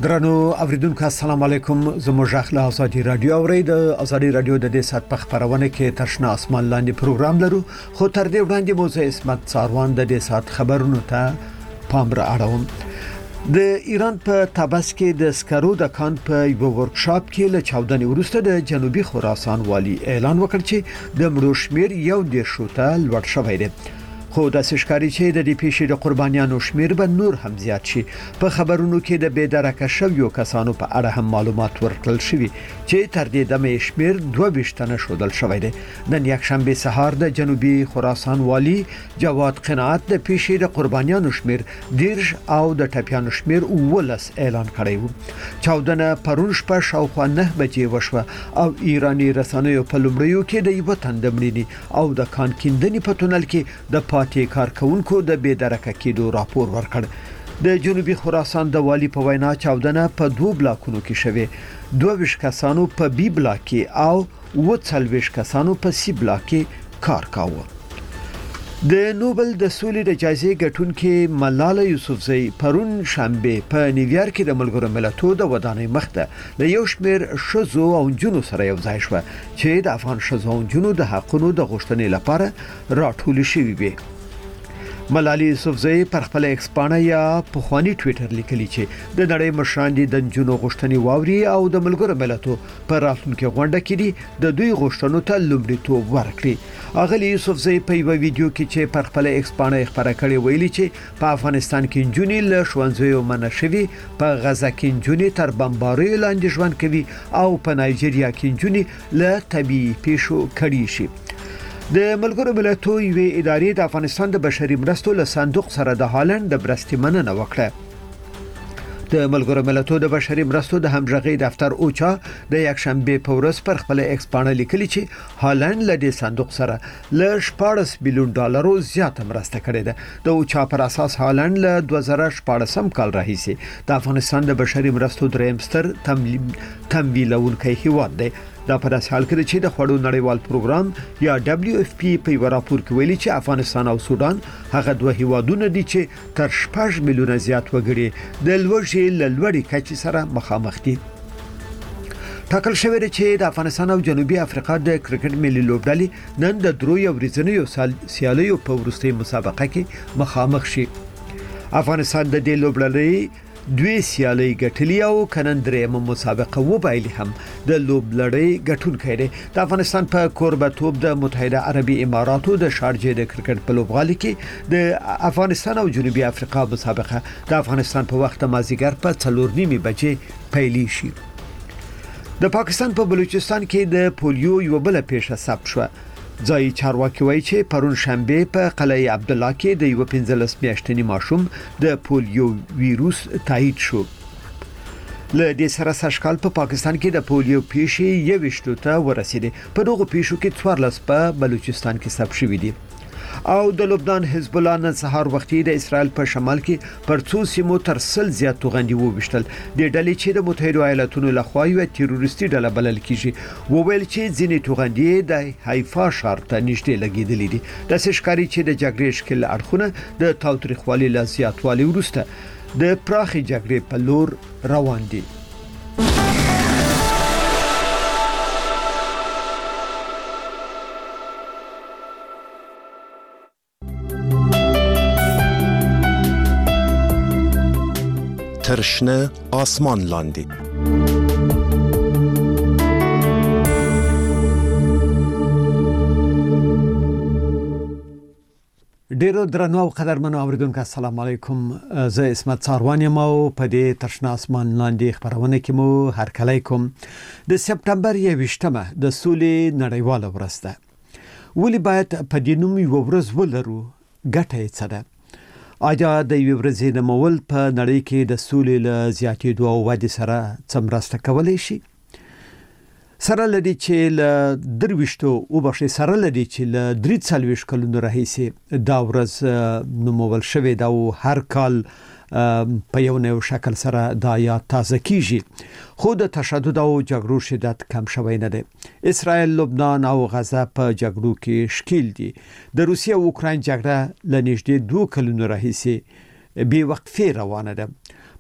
درنو اوریدونکو السلام علیکم زموږ اخلا ازادي رادیو اورید ازادي رادیو د دې سات په خبرونه کې ترشنه اسمان لاندې پروګرام لرو خو تر دې وړاندې موزه اسمت څاروان د دې سات خبرونو ته پام را اړوم د ایران په تابس کې د سکرو د کان په یو ورکشاپ کې له 14 وروسته د جنوبي خراسان والی اعلان وکړ چې د مړو شمیر یو د شوته لوړ شوی دی خو د سشکاري چې د دې پیښې د قربانیانو شمیر به نور هم زیات شي په خبرونو کې د بېدرکه شویو کسانو په اړه هم معلومات ورکړل شوي چې تر دې دمه شمیر 22 تنه شودل شوی دی نن یک شنبه سهار د جنوبي خراسان والی جواد قناعت د پیښې د قربانیانو شمیر دیرش او د ټپیانو شمیر ولس اعلان کړی و 14 پرون شپه شاوخوا 9 بجې وشوه او ایرانی رسنیو په لومړیو کې د یو تندمړي او د کان کیندنې په تونل کې د پاتې کارکونکو د بېدرکه کېدو راپور ورکړ د جنوبي خراسان د والی په وینا 14 په 2 بلاکونو کې شوه 22 کسانو په بی بلاک کې او 40 کسانو په سی بلاک کې کار کاوه د نوبل د سولې د جایزې ګټونکې ملاله یوسفزۍ پرون شنبه په نیویارک کې د ملګرو ملتونو د ودانۍ مخته له یو شمېر شذو او جنو سره یو ځای شو چې د افغان شذو او جنو د حقونو د غوښتنې لپاره راټول شوي وي ملاله یوسفزۍ پر خپل ایکس پاڼه یا په خواني ټوئیټر لیکلی چې د نړۍ مشران دي د جنو غوښتنې واوري او د ملګرو ملتونو پر راتلونکي غونډه کې دي د دوی غوښتنو ته لومړیتوب ورکړي اغلی یوسفزۍ په یو ویډیو کې چې پر خپل ایکس پاڼه خبره کړې ویلي چې په افغانستان کې جنونی له ښوونځیو منشوي په غزا کې جنونی تر بمباریو لاندې ژوند کوي او په نایجیریا کې جنونی له طبيعي پیښو کړي شي د ملګرو ملتونو یوې ادارې د افغانستان د بشري مرستو له صندوق سره د هالند د مرستې مننه وکړه د ملګرو ملتونو د بشري مرستو د همغږي دفتر اوچا د یک شنبه په ورځ پر خپل ایکس پاڼه لیکلي چې هالند له دې صندوق سره له 14 بلیون ډالرو زیاته مرسته کړې ده د اوچا پر اساس هالند له 2014 کال راهیسې د افغانستان د بشري مرستو دریم ستر تمویلونکی هیواد دی دا په داسې حال کې چې د خوړو نړیوال پروګرام یا WFP په یو راپور کې ویلي چې افغانستان او سودان هغه دوه هیوادونه دي چې تر 6 میلیونه زیات وګړي د لوړې کچې سره مخامخ دي ټاکل شوی دی چې د افغانستان او جنوبي افریقا د کرکټ ملي لوبډلې نن د دروي ورځنیو سیالیو په وروستۍ مسابقه کې مخامخ شي افغانستان د دې لوبډلې دوی سیالي ګټلې او کنن درېمه مسابقه وبایلی هم د لوبلړۍ ګټونکې دی د افغانستان په کوربتوب د متحده عربي اماراتو د شارجې د کرکټ په لوبغالي کې د افغانستان او جنوبي افریقا مسابقه د افغانستان په وخت مازیګر په 4:30 بجې پیلې شي د پاکستان په بلوچستان کې د پولیو یو بل پیښه ثبت شوه ځای چارواکي وایي چې پرون شنبه په قلعه عبدالله کې د یو 15 میاشتنی ماشوم د پولیو ویروس تایید شو له دې سره سږکال په پاکستان کې د پولیو پیښې 21 ته ورسېده په دغه پیښو کې 14 په بلوچستان کې ثبت شوي دي او د لبنان حزب الله نن سهار وختي د اسرائیل په شمال کې پر څو سیمو تر سل زیات توغندي وبشتل د ډلې چې د متحده ایالاتونو لخوا یو تروریستي ډله بلل کیږي وویل چې ځینې توغندي د حیفا ښار ته نږدې لګیدلې دي د سشکاري چې د جګړې شکل اړخونه د تاوتریخوالي له زیاتوالي وروسته د پراخي جګړې په لور روان دي ترشنه آسمان لاندې ډیرو درنو او قدرمنو اوریدونکو السلام علیکم زه اسمت څاروان یم او په دې ترشنه آسمان لاندې خبرونه کې مو هرکلی کوم د سپټمبر 21مه د سولې نړیواله ورځ ده ولې باید په دې نوم یو ورځ ولرو ګټه یې څه ده آیا د یو ورځې د مول په نړۍ کې د سولې له زیاتېدو او ودې سره څه مرسته کولی شي سره لدی چې له درويشتو او بخښي سره لدی چې له 43 کلونو راهیسې دا ورځ نومول شوې دا او هر کال په یو نوو شکل سره دا یاد تازه کیږي خو د تشدد او جګړو شدت کم شوی نه دی اسرائیل لبنان او غزه په جګړو کې شکیل دي د روسیې او اوکراین جګړه لنیږدې 2 کلونو راهیسې بې وقفه روانه ده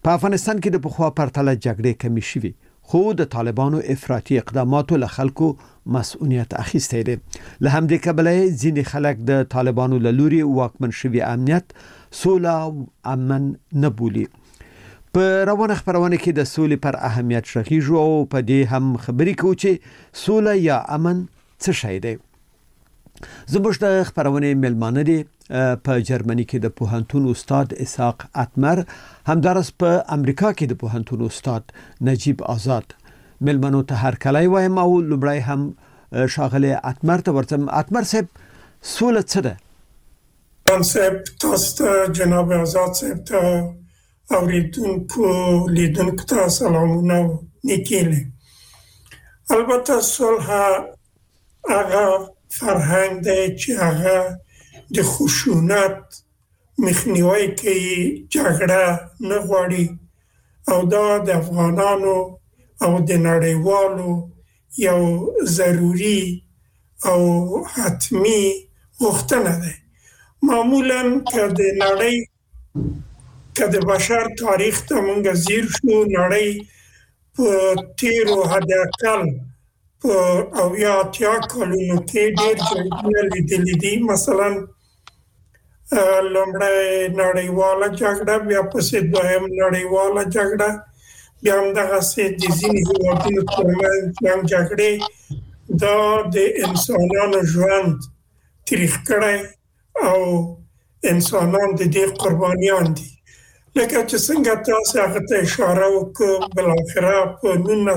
په افغانستان کې د پخوا پرتله جګړې کمی شوي خو د طالبانو افراطي اقداماتو له خلکو مسؤلیت اخیستی دی. له همدې کبله ځینې خلک د طالبانو له لوري واکمن شوي امنیت سوله او امن نه بولي. په روانه خبرونه کې د سولې پر اهمیت شغیږو او په دې هم خبرې کوو چې سوله یا امن څه شی دی. زموږ د خبرونه ملمانه دي په جرمني کې د پوهنتون استاد اسحاق اتمر، همدارس په امریکا کې د پوهنتون استاد نجیب آزاد. ملمنو ته هر کله وایم او لومړی هم شاغله اتمر ته ورته. اتمر صاحب سوله څه ده؟ صاحب تاسو جناب آزاد صاحب ته اوریدونکو لیدونکو ته سلامونه نیکیله. البته صلح هغه فرهنګ دی چې هغه د خشونت مخنیوي کوي، جګړه نه غواړي او دا د افغانانو او د نړیوالو یو ضروري او حتمی غوښتنه ده. معمولا که د نړۍ که د بشر تاریخ ته مونږ ځیر شو، نړۍ په تیرو حداقل په اویا اتیا کلونو کې ډېر جنګونه لیدلي دي. مثلا لومړی نړیواله جګړه، بیا پسې دویم نړیواله جګړه، بیا همدغسې د ځینې هېوادونو ترمنځ هم جګړې دا د انسانانو ژوند تریخ کړی او انسانان د دې قربانیان دي. لکه چې څنګه تاسو هغه ته اشاره وکړه، بالاخره په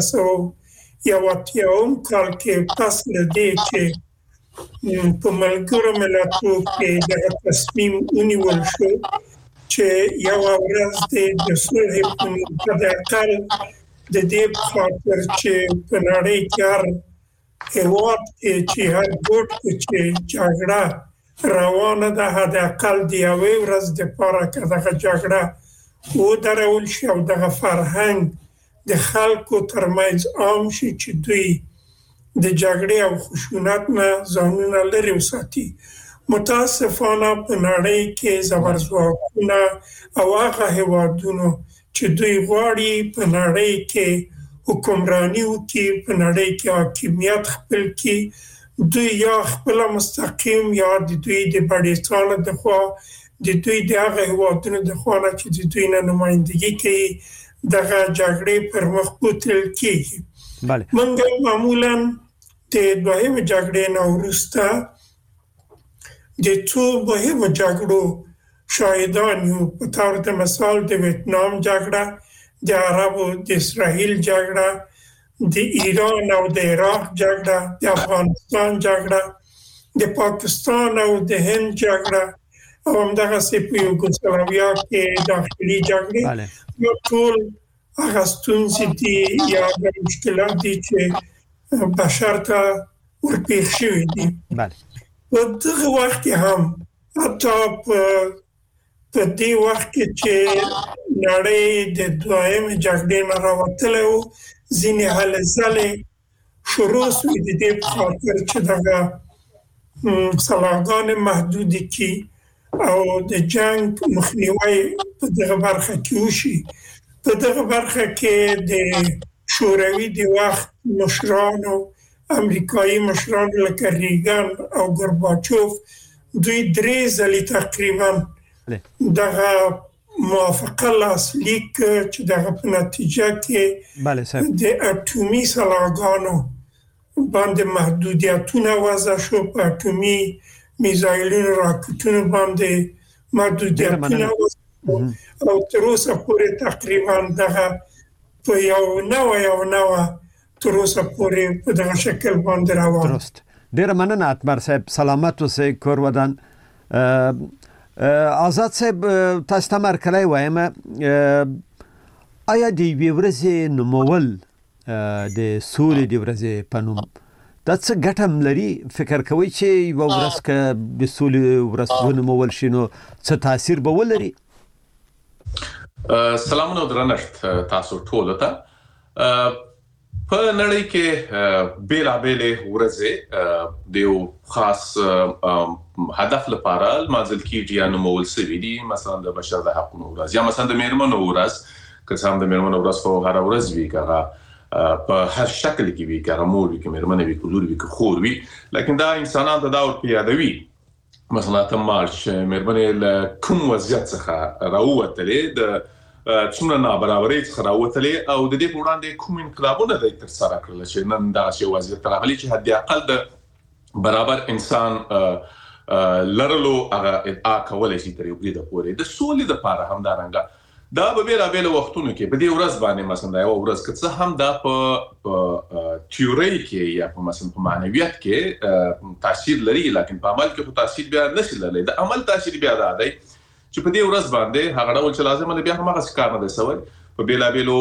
1980 کال کې پس له دې چې په ملګرو ملتونو کې د تصمیم ونیول شو چې یو ورځ د صلح په نوم حداقل د دې په خاطر چې په نړۍ کې هر هېواد کې چې هر ګوټ کې چې جګړه روانه ده، حداقل د یوې ورځ دپاره که دغه جګړه ودرول شي او دغه فرهنګ د خلکو ترمنځ عام شي چې دوی د جګړې او خشونت نه ځانونه لرې وساتي. متاسفانه په نړۍ کې زبرځواکونه او هغه هېوادونو چې دوی غواړي په نړۍ کې حکمراني وکړي، په نړۍ کې حاکمیت خپل کړي، دوی یا خپله مستقیم یا د دوی د بډیسانو د خوا د دوی د هغه هېوادونو د خوا نه چې د دوی نه نمایندګي کوي دغه جګړې پر مخ بوتلل کېږي. موږ معمولا د دویمې جګړې نه وروسته د څو مهمو جګړو شاهدان یو. په طور د مثال د ویتنام جګړه، د عربو د اسرائیل جګړه، د ایران او د عراق جګړه، د افغانستان جګړه، د پاکستان او د هند جګړه او همدغسې په یوګوسلاویا کې داخلي جګړې. نو ټول هغه ستونزې دي یا د مشکلات دي چې بشر ته ورپېښ شوي دي. په دغه وخت کې هم حتی په دې وخت کې چې نړۍ د دویمې جګړې نه راوتلی و، ځینې هلې ځلې شروع سوې د دې په خاطر چې دغه سلاحګانې محدودې کړي او د جنګ مخنیوی په دغه برخه کې وشي. په دغه برخه کې د شوروي د وخت مشرانو، امریکایي مشرانو لکه ریګن او ګورباچوف، دوی 3 ځلې تقریبا دغه موافقه لاسلیک کړه چې دغه په نتیجه کې د اټومي سلاحګانو باندې محدودیتونه وضع شو، په اټومي میزایلونو راکټونو باندې محدودیتونه وضع شو او تر اوسه پورې تقریبا دغه په یو نوه تر اوسه پورې په دغه شکل باندې روان. درست. ډېره مننه اتمر صاحب، سلامت اوسئ، کور ودان. آزاد صاحب تاسو ته مرکلی وایم، آیا د یوې ورځې نومول د سولې د ورځې په نوم دا څه ګټه لري؟ فکر کوئ چې یوه ورځ که د سولې ورځ ونومول شي نو څه تاثیر به ولري؟ سلامونه او درنښت تاسو ټولو ته. په نړۍ کې بیلابېلې ورځې د یو خاص هدف لپاره لمانځل کېږي یا نومول شوي دي. مثلا د بشر د حقونو ورځ یا مثلا د میرمنو ورځ که څنګه د میرمنو ورځ خو هر ورځ وی کاغه په هر شکل کې وی کاغه مور وی کې میرمنې وی کولور وی کې خور وی لکه دا انسانان ته دا ور پیادوي مثلا ته مارچ میرمنې له کوم وضعیت څخه راووتلې د څومره نابرابرۍ څخه راووتلې او د دې په وړاندې کوم انقلابونه د تر سره کړل چې نن دا شی وضعیت راغلی چې حد اقل د برابر انسان لرلو هغه ادعا کولای شي تر یو بریده پورې د سولې لپاره هم دا رنګه دا به بیل وختونو کې په دې ورځ باندې مثلا یو ورځ که څه هم دا په تیوري کې یا په مثلا په معنویت کې تاثیر لري لکه په عمل کې خو تاثیر بیا نشي لري د عمل تاثیر بیا دا دی چې په دې ورځ باندې هغه ډول چې لازم دی بیا هم هغه کار نه دی سوی په بیلابلو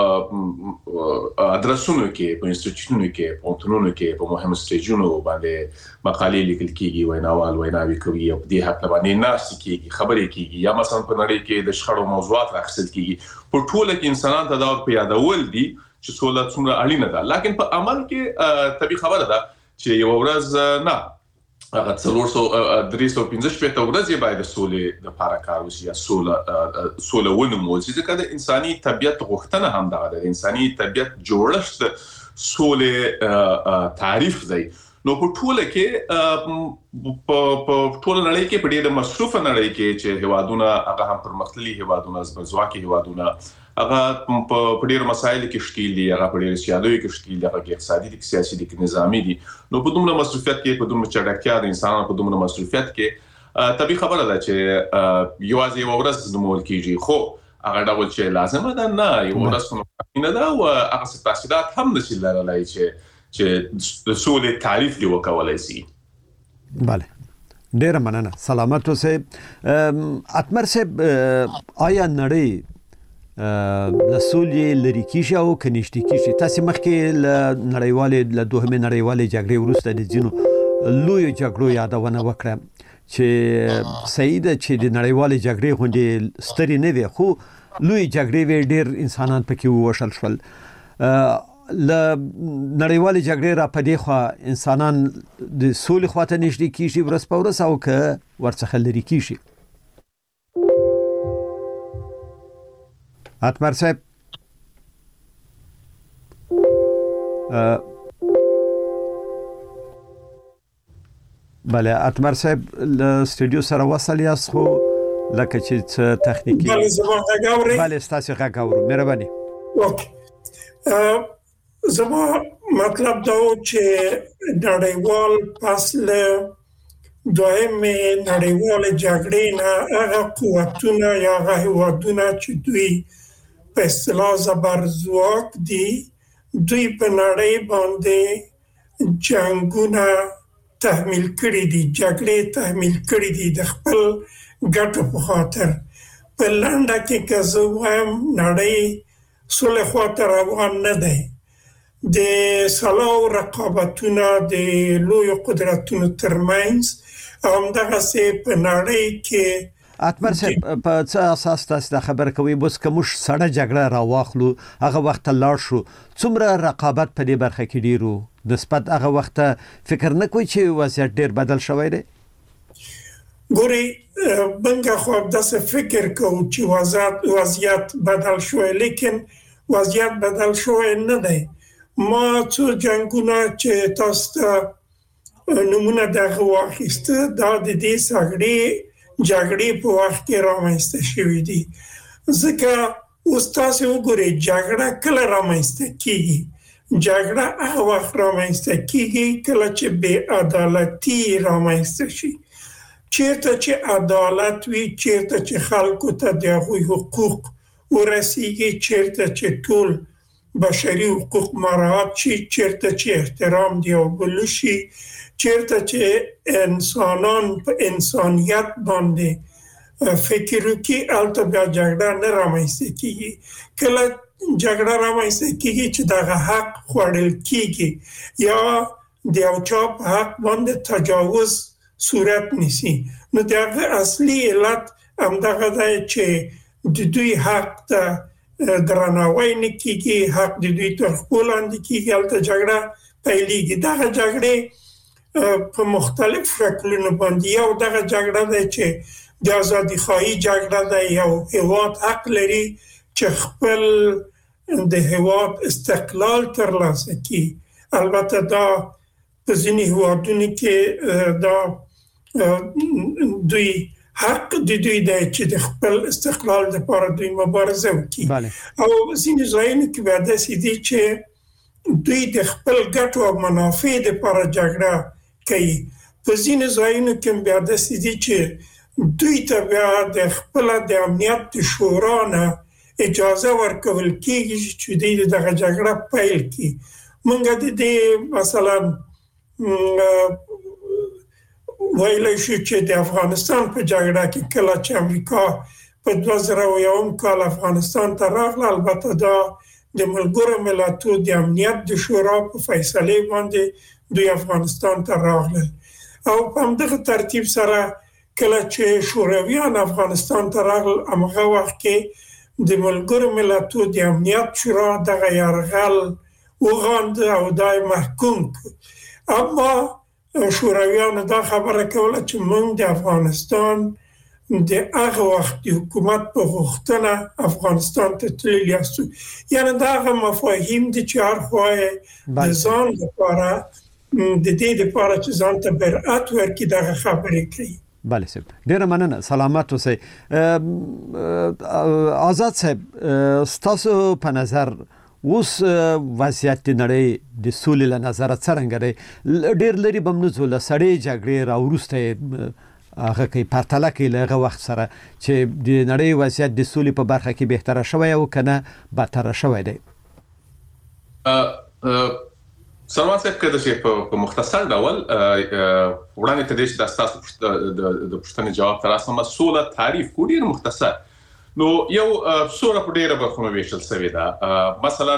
ادرسونو کې په انسټیټیوټونو کې په پونتونو کې په مهم سټیجونو باندې مقالې لیکل کیږي ویناوي کوي او دې حق باندې ناشې کیږي خبرې کیږي یا مثلا په نړۍ کې د شخړو موضوعات راخصل کیږي په ټوله کې انسانان ته دا په یادول دي چې سوله څومره اړینه ده لکه په عمل کې طبي خبره ده چې یو ورځ نه هغه 315 ورځې باید سولې د لپاره کار وشي یا سوله ونمول چې د انساني طبيعت غوښتنه هم ده د انساني طبيعت جوړښت سولې تعریف دی نو په ټوله کې په ټوله نړۍ کې په ډېر مصروفه نړۍ کې چې هوادونه هغه هم پرمختللي هوادونه زبرځواکي هوادونه هغه په ډېر مسایل کې شکیل دي هغه په ډېر سیاسي کې شکیل دي هغه اقتصادي دي سیاسي دي نظامی دي نو په دومره مصروفیت کې په دومره چټکتیا د انسانانو په دومره مصروفیت کې طبي خبره ده چې یوازې یو ورځ زمول کیږي خو هغه ډول چې لازمه ده نه یو ورځ نه ده او هغه تاثیرات هم نشي لرلای چې د سولې تعریف دی وکولای شي بله ډیر مننه سلامت اوسئ اتمر صاحب آیا نړۍ د سولې لري کیږي او کنيشتي کیږي تاسو مخکې نړیوالې له دوهمه نړیوالې جګړې وروسته د ځینو لوی جګړو یادونه وکړه چې سید چې د نړیوالې جګړې غونډې ستري نه وي خو لوی جګړې وی ډیر انسانان پکې وشل شول ل نړیوالې جګړې را پدې خو انسانان د سولې خواته نشي کیږي ورس په ورس او که ورڅخه لري کیږي اتمر صاحب بله اتمر صاحب ل استودیو سره وصل یاست خو لکه چې تخنیکی بله زما غاوري بله تاسو غاورو مهرباني زما مطلب دا چې نړیوال فصل دویمه نړیوال جګړې نه هغه قوتونه یا هغه هیوادونه چې دوی په اصطلاح زبرځواک دي دوی په نړۍ باندې جنگونه تحمیل کړي دي جګړې تحمیل کړي دي د خپل ګټو په خاطر په لنډه کې که زه وایم نړۍ سولې خواته روان نه دی د سلاو رقابتونه د لوی قدرتونو ترمنځ همدغه سي په نړۍ کې اتمر صاحب په څه اساس تاسو د خبر کوي بس کوم سړه جګړه راواخلو هغه وخت لاړ شو څومره رقابت په دې برخه کې ډیرو نسبت هغه وخت فکر نه کوي چې وضعیت ډیر بدل شوی دی ګوري بنګه خو داسې فکر کوم چې وضعیت بدل شوی لیکن وضعیت بدل شوی نه دی ما څو جنگونه چې تاسو نمونه دغه واخیسته دا د دې جګړې په وخت کې رامنځته شوې دي ځکه اوس تاسو وګورئ جګړه کله رامنځته کیږي جګړه هغه وخت رامنځته کیږي کله چې بې عدالتي رامنځته شي چیرته چې عدالت وي چیرته چې خلکو ته د حقوق ورسیږي چیرته چې ټول بشري حقوق مراعات شي چیرته چې احترام دی او بلوشي چیرته چې انسانان په انسانیت باندې فکر وکړي البته بیا جګړه نه رامنځته کیږي کله جګړه رامنځته کیږي چې دغه حق خوړل کیږي یا د یو چا په حق باندې تجاوز صورت نیسي نو دغه اصلي علت همدغه دی چې د دوی حق ته درناوی نه کیږي حق د دوی تر خپل لاندې کیږي البته جګړه پیلېږي دغه جګړې په مختلف شکلونو باندې یو دغه جګړه ده چې د ازادي خواهی جګړه ده یو هیواد حق لري چې خپل د هیواد استقلال ترلاسه کړي. البته دا په ځینې هیوادونو کې دا دوی حق د دوی دی چې د خپل استقلال لپاره دوی مبارزه وکړي. او ځینې ځایونه کې بیا داسې دي چې دوی د خپل ګټو او منافع لپاره جګړه کوي. په ځینې ځایونو کې بیا داسې دي چې دوی ته بیا د خپل د امنیت د شورا نه اجازه ورکول کېږي چې دوی دغه جګړه پیل کړي. موږ د دې مثلا ویلی شو چې د افغانستان په جګړه کې کله چې امریکا په 2001 کال افغانستان ته راغله، البته دا د ملګرو ملتونو د امنیت د شورا په فیصلې باندې دوی افغانستان ته راغلل. او په همدغه ترتیب سره کله چې شورویان افغانستان ته راغلل، همغه وخت کې د ملګرو ملتونو د امنیت شورا دغه یرغل وغانده او دای محکوم کړ. اما شورویانو دا خبره کوله چې موږ د افغانستان د هغه وخت د حکومت په غوښتنه افغانستان ته تللي یاستو. یعنې دا هغه مفاهیم دي چې هر خوا یې د ځان لپاره د دې لپاره چې ځان ته برئت ورکړي دغه خبرې کوي. بله صاحب، ډیره مننه، سلامت اوسئ. آزاد صاحب، ستاسو په نظر اوس وضعیت د نړۍ د سولې له نظره څرنګه دی؟ ډېر لرې به نه ځو، له سړې جګړې راوروسته هغه کوي پرتله کوي له هغه وخت سره چې د نړۍ وضعیت د سولې په برخه کې بهتره شوی او که نه بدتره شوی دی. سلامات صاحب، که د په مختصر ډول وړاندې تر دې چې د ستاسو د پوښتنې جواب ته راسم، سوله تعریف کو ډېر مختصر. نو یو سوله په ډیره برخو ویشل شوې ده. مثلا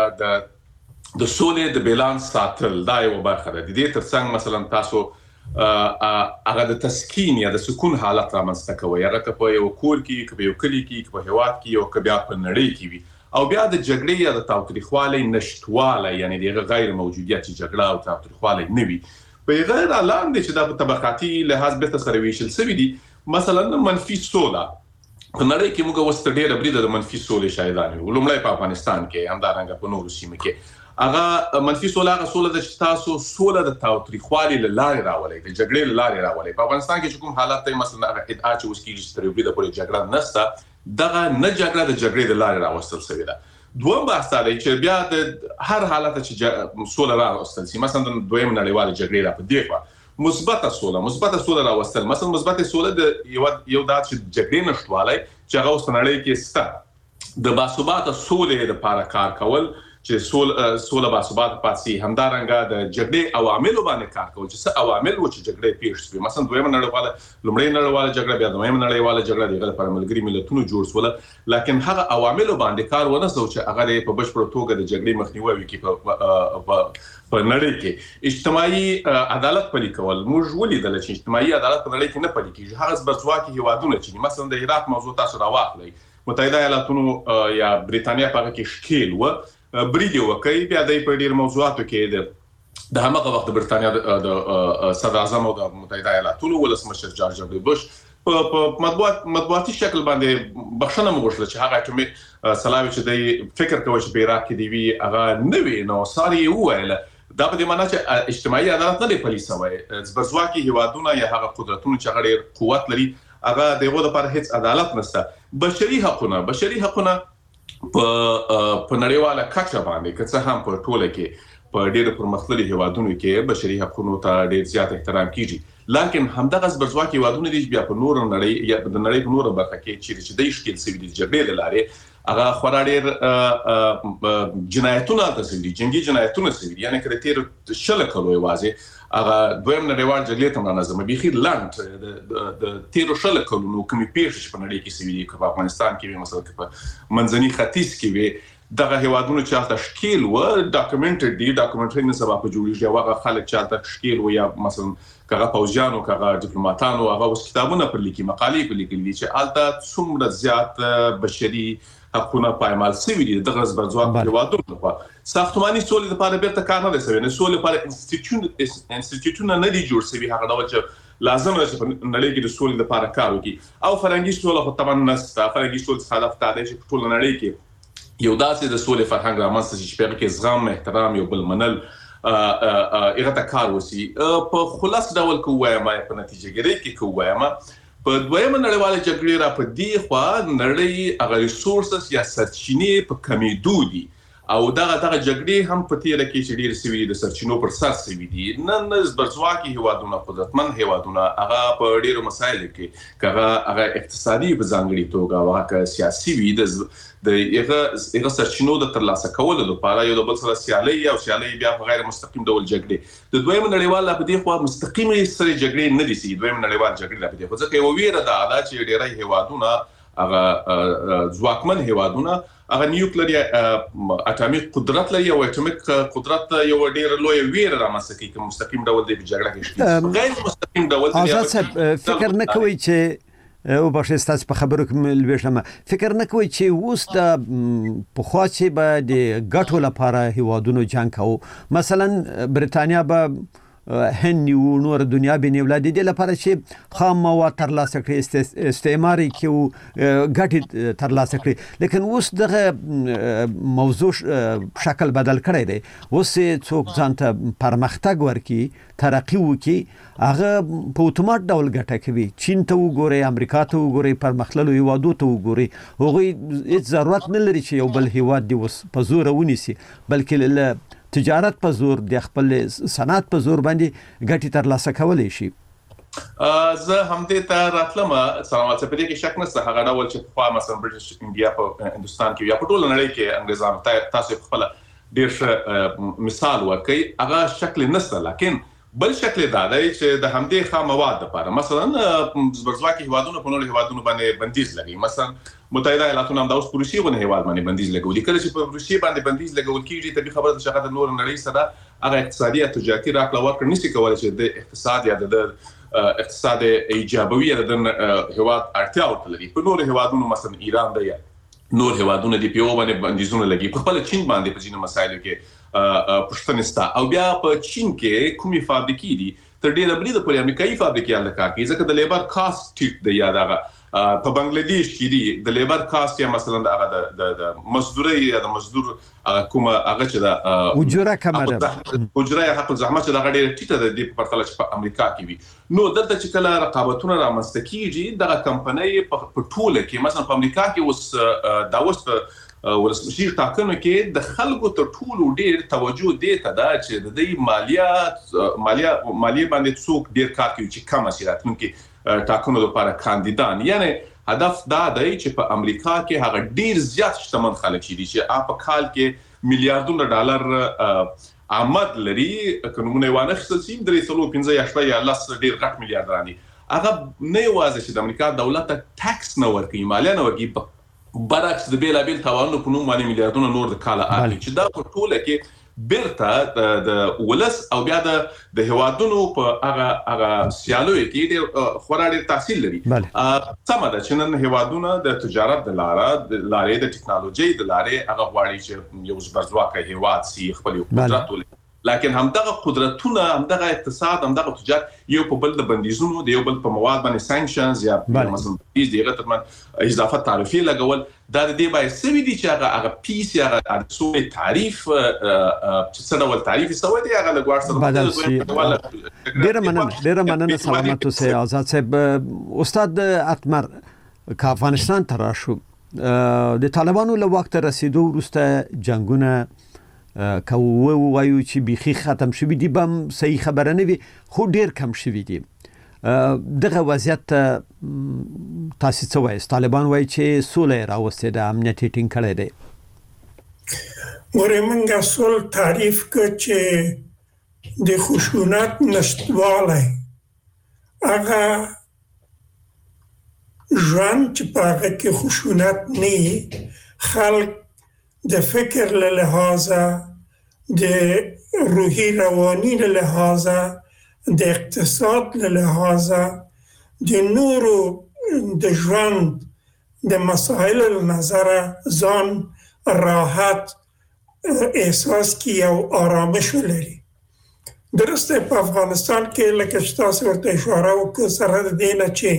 د سولې د بیلانس ساتل دا یو برخه ده. د دې ترڅنګ مثلا تاسو هغه د تسکین یا د سکون حالت رامنځته کوي، هغه که په یو کور کې، که په یو کلی کې، که په هیواد کې، او که بیا په نړۍ کې وي. او بیا د جګړې یا د تاوتریخوالي نشټوالی، یعنی د غیر موجودیت چې جګړه او تاوتریخوالی نه وي، په غیر اعلان دي چې دا په طبقاتي لحاظ به سره ویشل شوی دي. مثلا منفي سوله په نړۍ کې موږ اوس ډېره بریده د منفي سولې شاهدان یو. لومړی په افغانستان کې، همدارنګه په نورو سیمو کې. هغه منفي سوله هغه سوله ده چې تاسو سوله د تاوتریخوالي له لارې راولئ، د جګړې له لارې راولئ. په افغانستان کې چې کوم حالت دی، مثلا هغه ادعا چې اوس کېږي چې تر یو بریده پورې جګړه نشته، دغه نه جګړه د جګړې د لارې راوستل شوې ده. دویم بحث دا دی چې بیا د هر حالت چې سوله راوستل شي، مثلا د دویم نړیوالې جګړې را په دې خوا مثبته سوله راوستل، مثلا مثبته سوله د یو دا چې جګړې نشټوالی چې هغه اوس په نړۍ کې شته، د باثباته سولې لپاره کار کول چې سوله باثباته پاتې شي. همدارنګه د جګړې عواملو باندې کار کول چې څه عوامل و چې جګړې پیښ شوې. مثلا لومړۍ نړیواله جګړه، بیا دویمه نړیواله جګړه، دغه لپاره ملګري ملتونو جوړ شول، لکن هغه عواملو باندې کار ونه شو چې هغه په بشپړه توګه د جګړې مخنیوي وکړي. په نړۍ کې اجتماعي عدالت پلي کول، موږ ولیدل چې اجتماعي عدالت په نړۍ کې نه پلي کیږي. هغه زبرځواکي هیوادونه چې مثلا د عراق موضوع تاسو راواخلئ، متحده ایالاتونو یا بریتانیا په هغه کې ښکیل و، برید وکړي. بیا د په ډیر موضوعاتو کې د همغه وخت د بریتانیا د صدر اعظم او د متحده ایالاتونو ولسمشر جورج دبلیو بوش په مطبوعاتي شکل باندې بخښنه وغوښتله چې هغه کومې سلاوي چې د فکر کوي چې په عراق کې دی وی هغه نه وي، نو ساري وویل دا په دې معنی چې اجتماعي عدالت نه دی پلي شوی. زبرځواکي هیوادونه یا هغه قدرتونه چې هغه ډېر قوت لري، هغه دغه لپاره هیڅ عدالت نشته. بشري حقونه په نړیواله کچه باندې که څه هم په ټوله کې په ډېرو پرمختللي هیوادونو کې بشري حقونو ته ډېر زیات احترام کیږي، لکن همدغه زبرځواکي هیوادونه دي بیا په نورو نړۍ یا د نړۍ په نورو برخه کې چې د ښکیل شوي دي جګړې له لارې، هغه خورا ډېر جنایتونه ترسره دي، جنگي جنایتونه شوي دي. یعنې که د تېرو 20 کالو یوازې هغه دویم نړیوال جګړې ته منظمه بیخي لنډ د تیرو 20 کلونو کومې پیښې په نړۍ کې شوي دي، که په افغانستان کې وي، مثلا که په منځني ختیځ کې وي، دغه هیوادونه چې هلته ښکیل و ډاکومنټډ دي، ډاکومنټري نن سبا په جوړېږي، او هغه خلک چې هلته ښکیل و یا مثلا که هغه پوځیان و که هغه ډیپلوماتان و، هغه اوس کتابونه پر لیکي، مقالې پر لیکلي دي چې هلته څومره زیات بشري حقونه پایمال شوي دي. دغه زبرځواکي هیوادونو لپاره ساختماني سولې لپاره بیرته کار نه دی شوی، نه سولې لپاره انسټیټیوټونه نه دي جوړ شوي هغه ډول چې لازم ده چې نړۍ کې د سولې لپاره کار وکړي او فرهنګي سوله خو طبعا نسته فرهنګي سوله څخه هدف دا دی چې ټول نړۍ کې یو داسې د سولې فرهنګ رامنځته شي چې په کې زغم احترام یو بل منل هغه ته کار وسی په خلاص ډول کووایم په نتیجه کې کووایم په دویمه نړیواله جګړه را په دی خو نړۍ هغه ریسورسز یا سرچینې په کمیدو دي او دغه جګړې هم په تیر کې چې ډیر سوي د سرچینو پر سر سوي دي نن زبرځواکي هیوادونه قدرتمن هیوادونه هغه په ډیرو مسایلو کې هغه اقتصادي په ځانګړي توګه هغه سیاسي وي د هغه سرچینو د ترلاسه کولو لپاره یو د بل سره سیالي بیا په غیر مستقیم ډول جګړې د دویم نړیوال په دې خو مستقیم سره جګړې نه دي سي دویم نړیوال جګړې په دې خو ځکه یو ویره ده چې ډیری هیوادونه هغه ځواکمن هیوادونه هغه نیوکلیر اټامیک قدرت لري او اټامیک قدرت یو ډیر لوی ویره رامنځته کوي چې مستقیم ډول د جګړه کې غیر مستقیم ډول آزاد فکر نه کوي چې او بخښه ستاسو په خبرو کې لويشم فکر نه کوي چې اوس د پخوا چې به د ګټو لپاره هیوادونو جنگ کوي مثلا برتانیا به هند او نور دنیا به نیولای دي لپاره چې خام مواد ترلاسه کړي استعماري کې ګټي ترلاسه کړي لیکن اوس دغه موضوع شکل بدل کړی دی اوس څوک ځانته پرمختګ ورکي ترقی وکي هغه په اتومات ډول ګټه کوي چین ته وګوري امریکا ته وګوري پرمختللو هیوادو ته وګوري هغه هیڅ ضرورت نه لري چې یو بل هیواد دی اوس په زور ونیسي بلکې تجارت په زور د خپل صنعت په زور باندې ګټي ترلاسه کولای شي زه هم دې ته راتلم سلامات په دې کې شک نشته هغه ډول چې په مثلا برټش انډیا په هندستان کې یا په ټول نړۍ کې انګریزانو تاسو خپل ډیر مثال ورکړي هغه شکل نشته لکه بل شکل دا دی چې د همدې خام مواد لپاره مثلا زبرځواکي هیوادونو په نورو هیوادونو باندې بندیز لګي مثلا متحده ایالاتونو هم د اوس روسي باندې هیواد باندې بندیز لګولي کله چې په روسي باندې بندیز لګول کیږي ته خبره ده چې د نور نړۍ سره هغه اقتصادي او تجارتي راکړه ورکړه نشي کولای چې د اقتصاد یا د اقتصاد ایجابوي د هیواد اړتیا ورته لري په نور هیوادونو مثلا ایران دی نور هیوادونو د پیو باندې بندیزونه لګي په خپل چین باندې په ځینو مسایلو کې پښتنه ستا او بیا په چین کې کومي فابریکې دي تر ډیره بلی د امریکایي فابریکې الکا کې ځکه د لیبر کاست ټیټ دی یا دغه په بنگلاديش کې دي د لیبر کاست یا مثلا هغه د مزدوري یا د مزدور کومه هغه چې د اجره کمه ده اجره حق الزحمت چې دغه ډیره ټیټه ده د پرتله چې په امریکا کې وي نو دلته چې کله رقابتونه رامنځته کیږي دغه کمپنۍ په ټوله کې مثلا په امریکا کې اوس دا اوس ولسمشر ټاکنو کې د خلکو تر ټولو ډیر توجه دی ته دا چې د دې مالیه باندې څوک ډیر کار کوي چې کم اثرات ممکن ټاکنو لپاره کاندیدان یعنی هدف دا دی چې په امریکا کې هغه ډیر زیات شتمن خلک دي چې په کال کې میلیارډونه ډالر آمد لري قانوني وانه خصوصي درې څلو 15 یا 10 ډیر غټ میلیارډران دي هغه نه یوازې چې د امریکا دولت ټیکس نه ورکوي مالیه نه ورکوي برعکس د بیلابیل تاوانونو په نوم باندې میلیارډونه نور د کاله اخلي چې دا په ټوله کې بیرته د ولس او بیا د هوادونو په هغه سیالوي کې ډېر خورا ډېر تاثیر لري سم ده چې نن هوادونه د تجارت د لارې د ټکنالوژي د لارې هغه غواړي چې یو زبرځواکه هواد سي خپل قدرت ولري لکن همدغه قدرتونه همدغه اقتصاد همدغه تجارت یو په بل د بندیزونو د یو بل په مواد باندې سانکشنز یا مثلا دغه ترمن اضافه تعرفي لګول دا د دې باندې سوي دي چې هغه پیس یا هغه تعریف چې څه ډول تعریف سوي دي هغه لګوار سره ډیر مننه سلامت اوسئ آزاد صاحب استاد اتمر که افغانستان ته راشو د طالبانو له وخت رسیدو وروسته جنگونه کوو وایو چې بيخي ختم شوی دی بم صحیح خبره نه وي خو ډیر کم شوی دی دغه وضعیت تاسو څه وایي طالبان وایي چې سولې راوستي د امنیت ټینګ کړي دی ورمنګه سول تعریف کړ چې د خشونت نشټواله هغه ژوند چې په هغه کې خشونت نه خلک د فکر له لحاظه د روحي رواني له لحاظه د اقتصاد له لحاظه د نورو د ژوند د مسائل له نظره ځان راحت احساس کی او آرامش ولري درسته په افغانستان کې لکه چې تاسو ورته اشاره وکړه سره د دې نه چې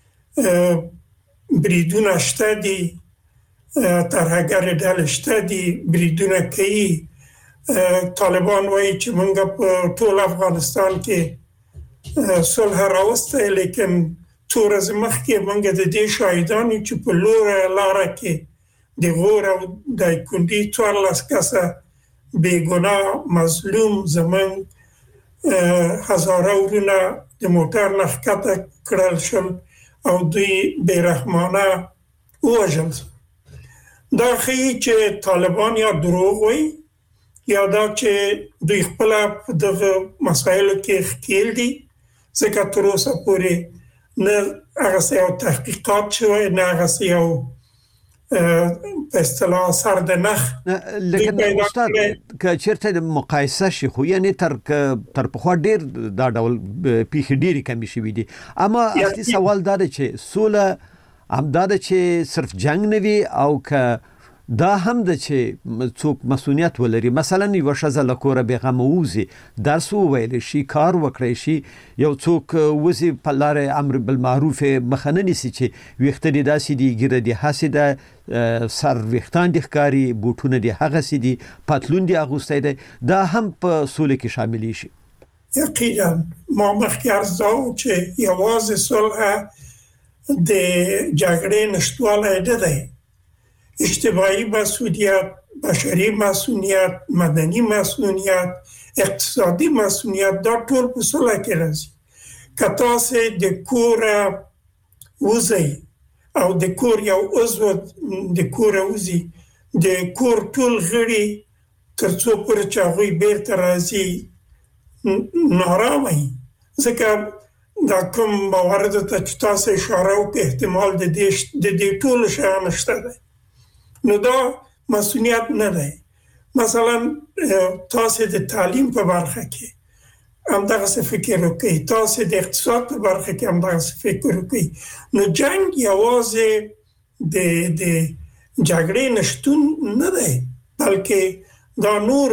بریدونه شته دي ترهګر ډلې شته دي بریدونه کوي طالبان وایي چې موږ په ټول افغانستان کې صلح راوسته لیکن څو ورځې مخکې موږ د دې شاهدان چې په لاره کې د غور او د کندي 14 کسه بېګناه مظلوم زمون هزاره ورونه د موټر نه ښکته کړل شول او دوی بېرحمانه ووژل دا ښیي چې طالبان یا دروغ وایي یا دا چې دوی خپله په دغه مسایلو کې ښکېل دي ځکه تر اوسه پورې نه هغسې یو تحقیقات شوی نه هغسې یو په اصطلاح سر د نخ لیکن استاد که چیرته د مقایسه شي خو یعنی تر پخوا ډیر دا ډول پیښې ډیرې کمې شوي دي اما اصلي سوال دا دی چې سوله همدا ده چې صرف جنگ نه وي او که دا هم ده چې څوک مسؤلیت ولري مثلا یو ښځه له کوره بېغمه ووځي درس وویلی شي کار وکړی شي یو څوک وځي په لارې امر بالمعروف مخه نه نیسي چې ویښته دې داسې دي ږیره دې هسې ده سر ویښتان دې ښکاري بوټونه دې هغسې دي پتلون دې اغوستی دی دا هم په سولې کې شاملی شي یقینا ما مخکې عرض داو چې یوازې صلح د جګړې نشتوالی نه دی اجتماعي مسئولیت بشري مسئولیت مدني مسئولیت اقتصادي مسئولیت دا ټول په صلح کې راځي که تاسې د کوره وځئ او د کور یو عضو د کوره وځي د کور ټول غړي تر څو پورې چې هغوی بیرته راځي نارامه وي ځکه دا کوم مواردو ته چې تاسو اشاره وکړئ احتمال د دې ټولو شیانو شته دی نو دا مسئولیت نه دی مثلا تاسو د تعلیم په برخه کې همدغسې فکر وکړئ تاسو د اقتصاد په برخه کې همدغسې فکر وکړئ نو جنگ یوازې د جګړې نشتون نه دی بلکې دا نور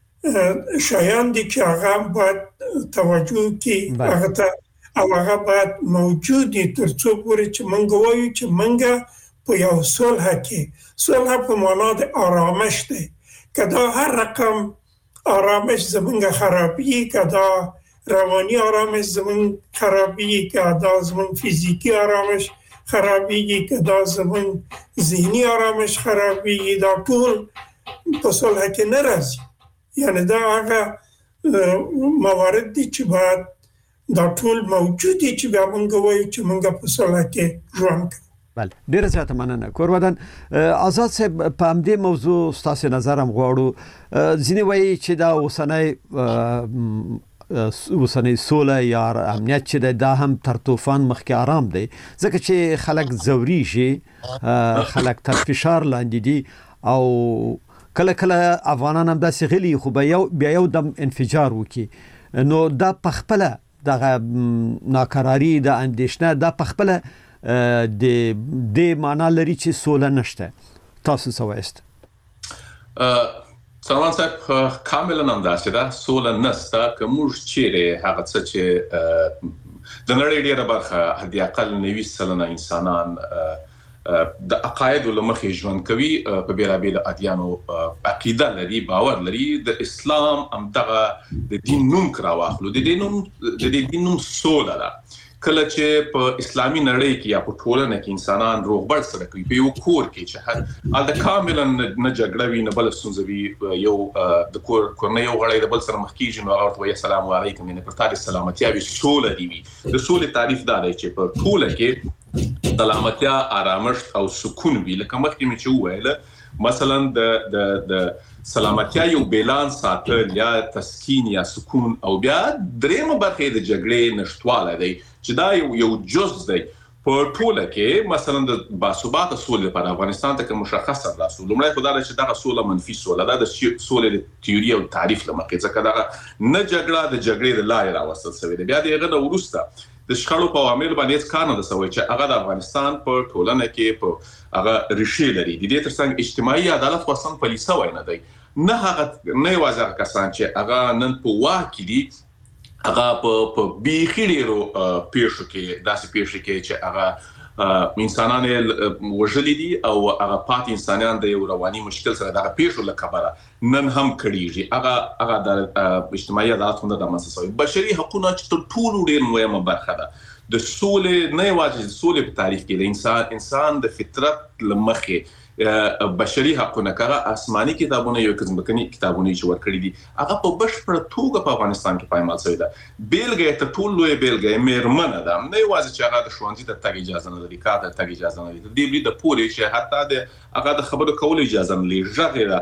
شیان دي چې هغه باید توجه کړي هغه ته او هغه باید موجود دي تر څو پورې چې موږ وایو چې موږ په یو صلح کې صلح په معنا د آرامش دی که دا هر رقم آرامش زمونږ خرابي که دا رواني آرامش زمونږ خرابي که دا زمونږ فیزیکی آرامش خرابي که دا زمونږ ذهني آرامش خرابي دا ټول په صلح کې نه راځي یعنی دا هغه موارد دي چې باید دا ټول موجود دي چې بیا موږ وایو چې موږ په صلح کې ژوند کوو بله ډیره زیاته مننه کورودن آزاد صاحب په همدې موضوع ستاسو نظر هم غواړو ځینې وایي چې دا اوسنۍ سوله یا امنیت چې دی دا هم تر طوفان مخکې آرام دی ځکه چې خلک ځوریږي خلک تر فشار لاندې دي او کله کله افغانان هم داسې غلي خو بیا یو دم انفجار وکړي نو دا پخپله دغه ناکراري د اندېښنه دا پخپله د معنا لري چې سوله نشته تاسو څه وایست سلمان صاحب کاملا همداسې ده سوله نشته که موږ چیرې هغه څه چې د نړۍ ډېره برخه حد اقل 90% انسانان د عقایدو له مخې ژوند کوي په بیلابیلو ادیانو عقیده لري باور لري د اسلام همدغه د دین نوم راواخلو د دې دین نوم سوله ده کله چې په اسلامي نړۍ کې یا په ټولنه کې انسانان روغبړ سره کوي په یو کور کې چې هلته کاملا نه جګړه وي نه بل ستونزه وي یو د کورنۍ یو غړی د بل سره مخ کېږي نو هغه ورته وایي السلام علیکم یعنې پر تا دې سلامتیا وي سوله دې وي د سولې تعریف دا دی چې په ټوله کې سلامتیا آرامښت او سکون وي لکه مخکې مې چې وویله مثلا د سلامتیا یو بیلانس ساتل یا تسکین یا سکون او بیا درېمه برخه د جګړې نشټوالی دی چې دا یو جز دی په ټوله کې مثلا د باثباته سولې لپاره افغانستان ته که مشخص راسو لومړی خو دا ده چې دغه سوله منفي سوله ده د سولې د تیوري او تعریف له مخې ځکه دغه نه جګړه د جګړې د لارې راوستل شوې ده بیا د هغه نه وروسته د شخړو په عواملو باندې هیڅ کار نه ده شوی چې هغه د افغانستان په ټولنه کې په هغه ریښې لري د دې ترڅنګ اجتماعي عدالت خو اصلا پلي شوی نه دی نه یوازې کسان چې هغه نن په واکې دي هغه په بیخي ډیرو پیښو کې داسې پیښې کې چې هغه انسانان وژلي دي او هغه پات انسانان د یو رواني مشکل سره دغه پیښو له کبره نن هم کړيږي هغه د اجتماعي عدالت د مساسوي بشري حقوقو چې تر ټولو ډیر مهمه برخه ده د سولې نه یوازې د سولې په تعریف کې د انسان د فطرت لمخې بشري حقوقونه کړه آسماني کتابونه یو ځمکني کتابونه چې ورکړي دي هغه په بشپړ توګه په افغانستان کې پایمال شوی ده بیلګه ته ټول لوی بیلګه میرمنه ده نه یوازې چې هغه د ښوونځي ته تګ اجازه نه لري کار ته تګ اجازه نه لري د دې د پوره چې حتی د هغه د خبرو کولو اجازه نه لري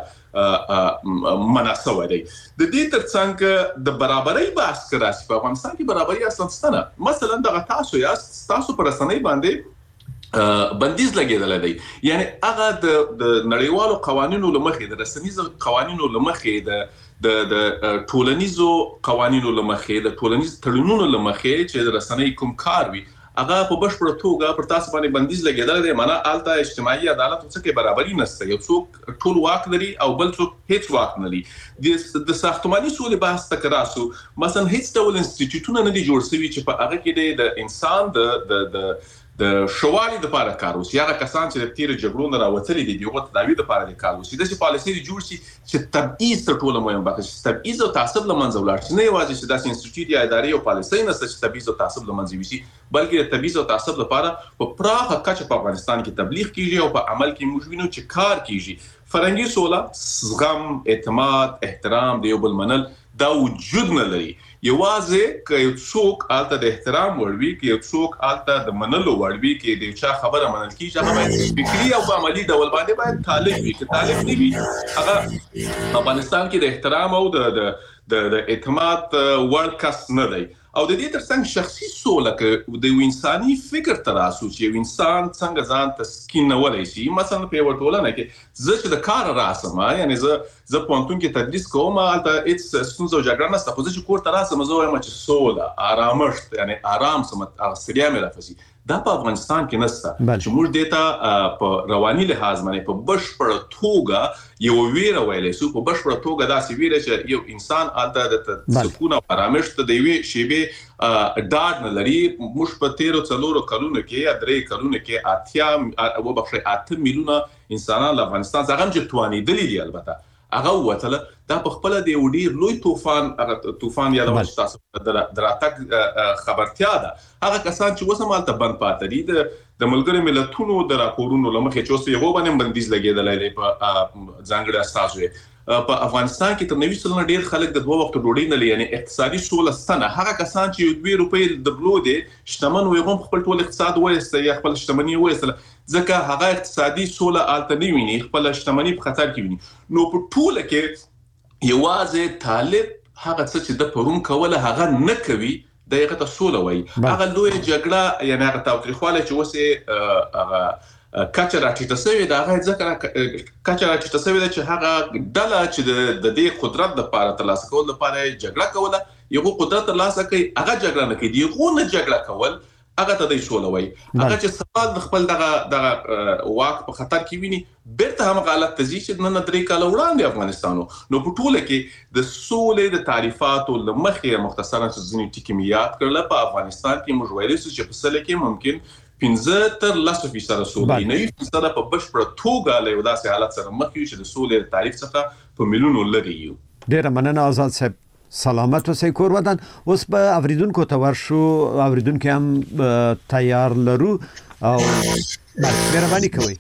ژغه مناسبه دی د دې ترڅنګ د برابرۍ بحث کراسی په افغانستان کې برابرۍ اصلا ستنه مثلا د تاسو پر رسنۍ باندې بندیز لګیدل دی یعنی هغه د نړیوالو قوانینو لمخې د رسنیزو قوانینو لمخې د ټولنیزو قوانینو لمخې د ټولنیز تړونونو لمخې چې د رسنۍ کوم کار وي هغه په بشپړ توګه پر تاسو باندې بندیز لګیدل دی معنی الته اجتماعي عدالت څه کې برابرۍ نشته یو څوک ټول واک لري او بل څوک هیڅ واک نه لري د ساختماني سولې بحث تکراسو مثلا هیڅ ډول انسټیټیوټونه نه دي جوړ شوي چې په هغه کې د انسان د شوالي د لپاره کار وشي هغه کسان چې د تیر جګړو نه راوتلي دي دغه تداوی د لپاره کار وشي د پالیسي جوړ شي چې تبعیض تر ټولو مهم بحث تبعیض او تعصب لمنځه ولاړ شي نه یوازې چې د انسټیټیوټ یا ادارې او پالیسي نه چې تبعیض او تعصب لمنځه وشي بلکې د تبعیض او تعصب لپاره په پراخه کچه په افغانستان کې تبلیغ کیږي او په عمل کې موږ وینو چې کار کیږي فرهنګي سوله زغم اعتماد احترام د یو بل منل دا وجود نه لري یوازې که یو څوک آلته د احترام وړوي که یو څوک آلته د منلو وړوي کې د چا خبره منل کیږي هغه باید فکری او عملی ډول باندې باید طالب وي که طالب نه وي هغه افغانستان کې د احترام او د اعتماد وړ کس نه دی او د دې ترڅنګ شخصي سوله کې د انساني فکر تراسو چې یو انسان څنګه ځان تسکینولای شي مثلا په یو ټولنه کې زه چې د کار راسم یعنی زه پونتون کې تدریس کوم البته هیڅ ستونزه او جګړه نشته خو زه چې کور ته راسم زه وایم چې سوله آرامښت یعنی آرام سم ستړیا مې راځي دا په افغانستان کې نشته چې موږ دته په رواني لحاظ باندې په بشپړ توګه یو ویره ویلې سو په بشپړ توګه داسې ویره چې یو انسان الته د سکون او آرامښت د وی شیبه ډاډ نه لري موږ په 13 کلونو کې یا 3 کلونو کې 8 میلیونه انسانان له افغانستان څخه چې تواني دي البته هغه وتله دا په خپل د یو ډیر لوی طوفان یا د تاسو دراتک خبرتیا ده هغه کسان چې وسمالته بند پاتې دي د ملګری ملتونو د راپورونو لمخې چې اوس یو باندې بندیز لګیدل دی په ځانګړي اساسو په افغانستان کې تر 90 سلنه ډیر خلک د 2 وخت ډوډۍ نه لري یعنی اقتصادي سوله ستنه هغه کسان چې 2 روپۍ درلودې شتمن وي هم خپل ټول اقتصاد وایسته یا خپل شتمنۍ وایسته ځکه هغه اقتصادي سوله آلته نه ویني خپل شتمنۍ په خطر کې ویني نو په ټوله کې یوازې طالب هغه څه چې د پرون کوله هغه نه کوي دغه ته سوله وایي هغه لوی جګړه یعنی هغه تاوتریخواله چې وسه هغه کچه راټیټه شوې ده هغه ځکه کچه راټیټه شوې ده چې هغه ډله چې د دې قدرت د لپاره ترلاسه کول لپاره جګړه کوله یو قدرت ترلاسه کوي هغه جګړه نه کوي یو نه جګړه کول هغه ته د سوله وایي هغه چې سوال د خپل دغه واک په خطر کې ویني بیرته هم غلط تزي چې نن 3 کال وړاندې افغانستانو نو په ټوله کې د سولې د تعریفاتو لمخې مختصرا ځینې ټکي یاد کړل په افغانستان کې موږ ویل چې په سله کې ممکن 15 تر 10% سولې نه وي چې په بشپړ توګه له داسې حالت سره مخ یو چې د سولې تعریف څخه په ملیونو لري یو ډیر مننه آزاد صاحب سلامت اوسئ کور ودان اوس به اوریدونکو ته ورشو اوریدونکو هم تیار لرو او مهرباني کوئ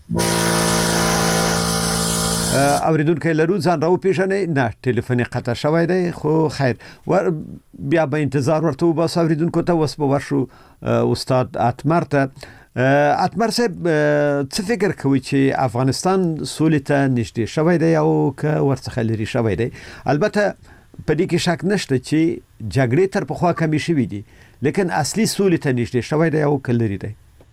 اوریدونکو لرو ځان راو پیژنې نه ټلیفون قطع شوی دی خو خیر بیا به انتظار ورته وباس اوریدونکو ته وس به ورشو استاد اتمر ته اتمر صاحب څه فکر کوي چې افغانستان سولې ته نږدې شوی دی او که ورڅخه لري شوی دی البته په دې کې شک نشته چې جګړې تر پخوا کمې شوې دي لیکن اصلي سولې ته نږدې شوی دی او که لري دی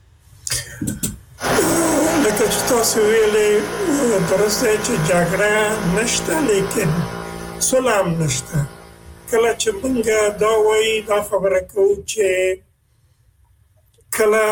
لکه چې تاسو ویلې درسته چې جګړه نشته لیکن سوله هم نشته کله چې موږ دا وایي دا خبره کوو چې کله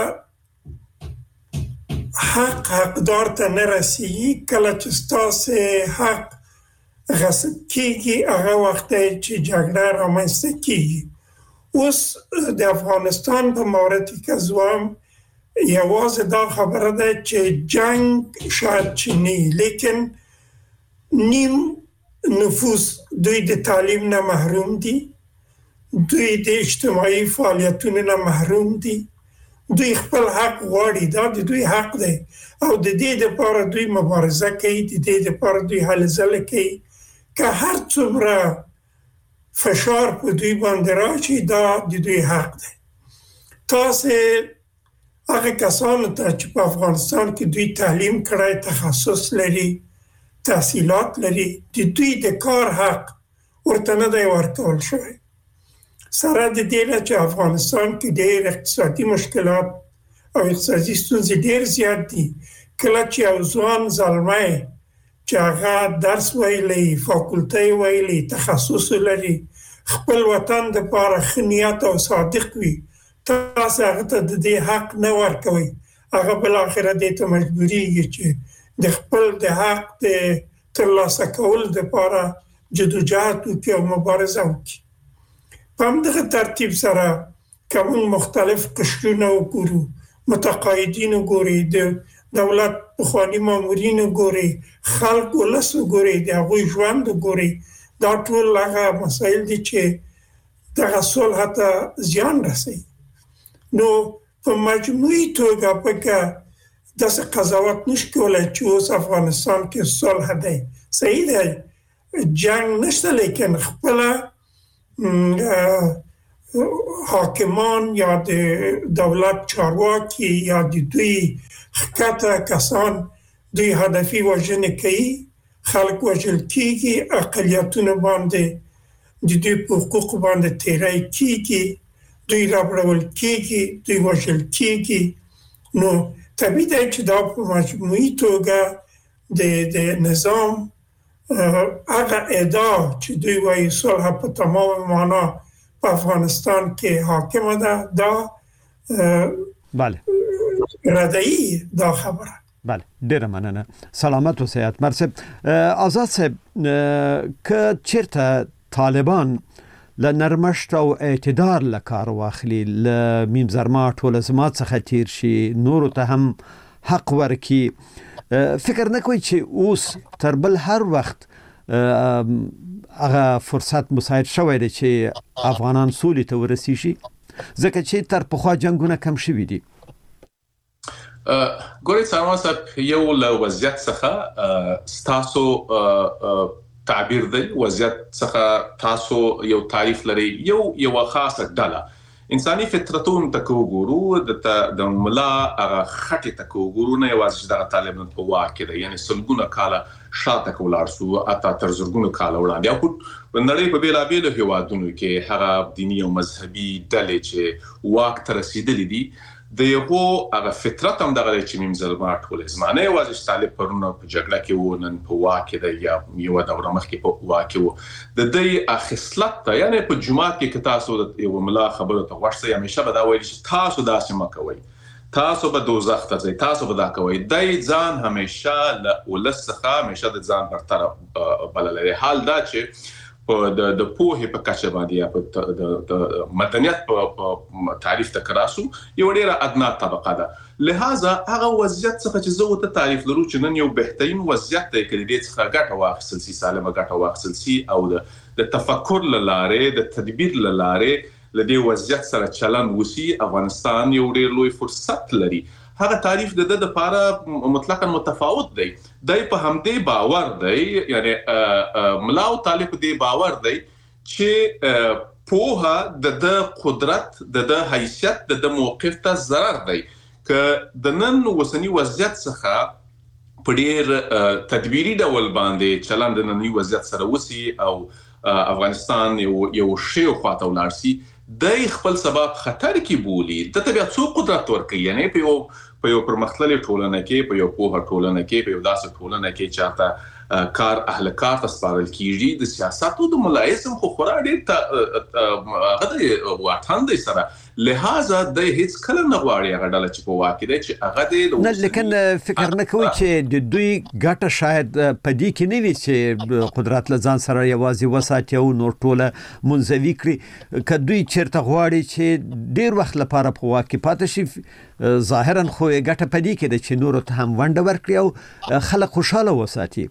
حق حقدار ته نه رسیږي کله چې ستاسو حق غصب کیږي هغه وخت چې جګړه رامنځته کیږي. اوس د افغانستان په مورد کې زوام یوازې دا خبره ده چې جنگ شاید چینی، لیکن نیم نفوس دوی د تعلیم نه محروم دي، دوی د اجتماعي فعالیتونو نه محروم دي، دوی خپل حق غواړي، دا د دوی حق دی او د دې لپاره دوی مبارزه کوي، د دې لپاره دوی هلې ځلې کوي. که هر څومره فشار په دوی باندې راشي دا د دوی حق دی. تاسې هغه کسانو ته چې په افغانستان کې دوی تعلیم کړی، تخصص لري، تحصیلات لري، د دوی د کار حق ورته نه دی ورکول شوی. سره د دې نه چې افغانستان کې ډېر اقتصادي مشکلات او اقتصادي ستونزې ډېر زیات دي، کله چې یو ځوان زلمی چې هغه درس ویلی، فاکولټۍ ویلی، تخصص لري، خپل وطن دپاره ښه نیت او صادق وي، تاسو هغه ته د دې حق نه ورکوئ. هغه بالاخره دې ته مجبوریږي چې د خپل د حق د ترلاسه کولو دپاره جدوجهد وکړي او مبارزه وکړي. په همدغه ترتیب سره که موږ مختلف قشرونه وګورو، متقاعدین وګورئ، د دولت پخواني مامورین وګورئ، خلک ولس وګورئ، د هغوی ژوند وګورئ، دا ټول هغه مسایل دي چې دغه صلح ته زیان رسوي. نو په مجموعي توګه پکې داسې قضاوت نشي کولی چې اوس افغانستان کې صلح دی. صحیح دی، جنگ نشته، لیکن خپله حاکمان یا د دولت چارواکي یا د دوی ښکته کسان دوی هدفي وژنې کوي، خلک وژل کیږي، اقلیتونه باندې د دوی په حقوقو باندې تیری کیږي، دوی رابړول کیږي، دوی وژل کیږي. نو طبیعي دی چې دا په مجموعي توګه د نظام هغه ادعا چې دوی وایي صلح په تمام معنا په افغانستان کې حاکمه ده، دا بله ردعي دا خبره. بله، ډیره مننه. سلامت اوسئ اتمر صاحب. آزاد صاحب، که چیرته طالبان له نرمښت او اعتدال له کار واخلي، له میم زرما ټولزما څخه تیر شي، نورو ته هم حق ورکي، فکر نه کوي چې اوس تر بل هر وخت هغه فرصت مساعد شوی دی چې افغانان سولې ته ورسیږي، ځکه چې تر پخوا جنګونه کم شوي دي؟ ګورئ سلمان صاحب، یو له وضعیت څخه ستاسو تعبیر دی، وضعیت څخه تاسو یو تعریف لري، یو خاصه ډله انساني فطرتون ته وګورو، د ملا هغه خټې ته وګورو، نه یوازې د طالبان په واک کې دی، یعنی سلګونه کاله شاته ولاړ شو، اته تر زرګونو کاله وړاندې، او په نړۍ په بیلابیلو هیوادونو کې هغه دیني او مذهبي ډلې چې واک ته رسیدلې دي، د یو هغه فطرت هم دغه چې میم زلما ټول زمانه یوازې طالب پرونه په جګړه کې و، نن په واک کې دی، یا یو دوره مخکې په واک کې و. د دې اخصلت ته، یعنی په جمعات کې تاسو یو ملا خبره ته ورسې، همیشه به دا وایي چې تاسو داسې مه کوئ، تاسو به دوزخ ته ځئ، تاسو به دا کوئ. دی ځان همیشه له ولس څخه همیشه د ځان برتر بللی. حال دا چې د پوهې په کچه باندې یا په د مدنیت په تعریف ته کراسو یو ډیره ادنا طبقه ده. لہذا هغه وضعیت څخه چې زه ته تعریف لرو چې نن یو بهترین وضعیت دی، کله دې څخه ګټه واخیستل سي، سالمه ګټه واخیستل سي، او د تفکر لاره، د تدبیر لاره لدې وضعیت سره چلن وسی، افغانستان یو ډیر لوی فرصت لري. هغه تعریف د لپاره مطلقاً متفاوت دی. دای په همدې باور دی، یعنی ملا او طالب دې باور دی چې پوها د قدرت، د حیثیت، د موقف ته ضرر دی. که د نن وسنی وضعیت څخه په ډیر تدبیری ډول باندې چلند د نننی وضعیت سره وسی او افغانستان یو شی خواته ولاړ سي، د خپل سبب خطر کې بولی، د بیا څو قدرت ورکړي، یعنی په یو پرمختللې ټولنه کې، په یو پوهه ټولنه کې، په یو داسې ټولنه کې چې کار اهل کار ته سپارل کیږي د سیاستو د ملایزم خو خورا ډېر هغه واټن دی سره لہذا د هیڅ کله نه غواړي هغه ډله چې په واقع دی چې هغه د نه لیکن فکر نه کوي چې د دوی ګټه شاید پدې کې نه وي چې قدرت له ځان سره یوازې وساتي او نور ټوله منزوي کړي که دوی چیرته غواړي چې ډیر وخت لپاره په واقع پاتې شي ظاهرا خو ګټه پدې کې ده چې نور ته هم ونډه ورکړي او خلک خوشاله وساتي.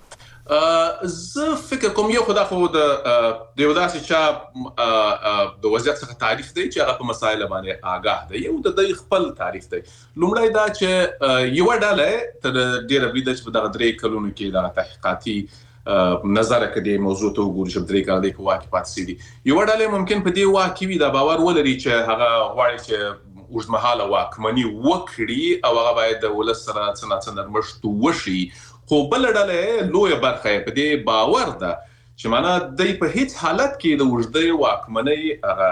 زه فکر کوم یو خدا خو د یو داسې چا د وضعیت څخه تعریف دی چې هغه په مسایل باندې آگاه دی یو د خپل تعریف دی. لومړی دا چې یو ډله تر ډیره بریده چې په دغه 3 کلونو کې د تحقیقاتي نظر کړي موضوع ته وګوري چې 3 کال کې واقع پاتې دي یو ډله ممکن په دې واقع وي دا باور ولري چې هغه غواړي چې اوږدمهاله واکمني وکړي او هغه باید د ولس سره څه نرمښت وشي خو بل ډله لویه برخه په دې باور ده چې معنا د په هیڅ حالت کې د وجدي واکمنۍ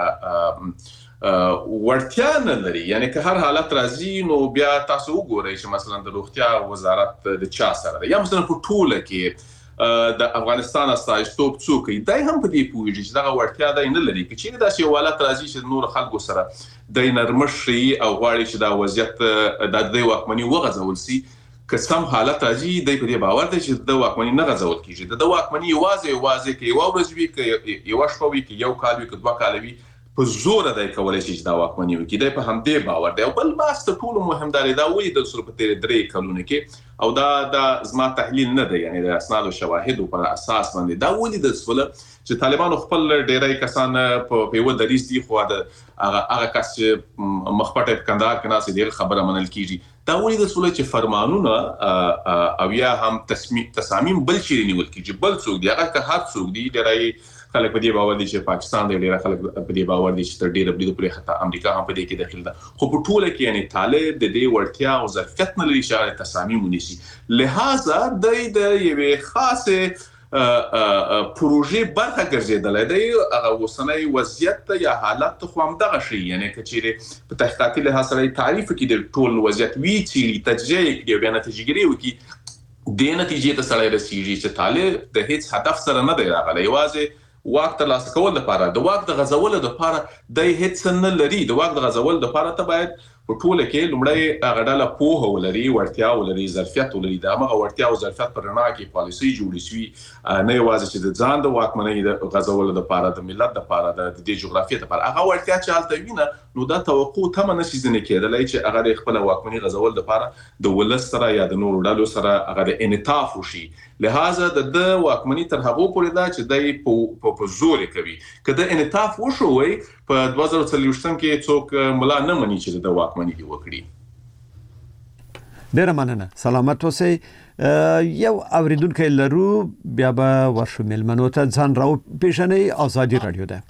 ورتیا نه لري یعنی که هر حالت راځي نو بیا تاسو وګورئ چې مثلا د روغتیا وزارت د چا سره ده یا مثلا په ټوله کې د افغانستان استازیتوب څوک دی هم په دې پوهیږي چې دا ورتیا ده نه لري چې دا شی حالت راځي چې نور خلکو سره د نرمشي او غواړي چې دا وضعیت د واکمنۍ وغځول سي که سم حالت راځي د دې باور دی چې د واکمنۍ نه غځول کیږي د واکمنۍ یوازې کې یو ورځ وي کې یو شپه وي کې یو کال وي کې 2 کال وي په زور دی کولای شي چې دا واکمنۍ وکړي د په همدې باور دی او بل باس ته ټول مهم دی دا وایي د سر په 3 کلونو کې او دا زما تحلیل نه دی یعنی د اسناد او شواهد پر اساس باندې دا ولې د سول چې طالبانو خپل ډیری کسان په یو دریس دي خو دا هغه کس چې مخپټه په کندهار کې ناسي دی خبره منل کیږي دا ولې د سول چې فرمانونه او یا هم تصامیم بل شي نیول کیږي بل څوک دی هغه که هر څوک دی ډیری خلک په دې باور دي چې پاکستان دی ډیره خلک په دې باور دي چې تر ډیره بریده پورې حتی امریکا هم په دې کې داخل ده خو په ټوله کې یعنی طالب د دې ورتیا او ظرفیت نه لري چې تصامیم ونیسي لہذا د یوې خاصه پروژې برخه ګرځیدل دی هغه وسنۍ وضعیت یا حالت خو هم دغه شی یعنی کچېره په تحقیقاتي لحاظ سره تعریف کې د ټول وضعیت وی چې تجزیه کې بیا نتیجګری وکي د نتیجې ته سره رسیږي چې طالب د هیڅ هدف سره نه دی راغلی یوازې واک ترلاسه کول لپاره د واک د غزولو لپاره د هیڅ نه لري د واک د غزولو لپاره ته باید په ټوله کې لومړی هغه ډله پوهه ولري ورتیا ولري ظرفیت ولري دا هغه ورتیا او ظرفیت پر رڼا کې پالیسي جوړې شي نه یوازې چې د ځان د واکمنۍ د غزولو لپاره د ملت لپاره د دې جغرافیې لپاره هغه ورتیا چې حالت وینه نو دا توقع تم نه شي ځنه کېدلای چې هغه خپل واکمنۍ غزول لپاره د ولس سره یا د نورو ډلو سره هغه د انعطاف وشي لہذا د واکمنۍ تر هغه پورې دا چې د په زور کوي کله انعطاف وشوي په 2023 کې څوک ملا نه مني چې د واکمنۍ دی وکړي ډیر مننه سلامت اوسئ یو اوریدونکو لرو بیا به ورشو ملمنو ته ځان راو پیژنې ازادي رادیو ده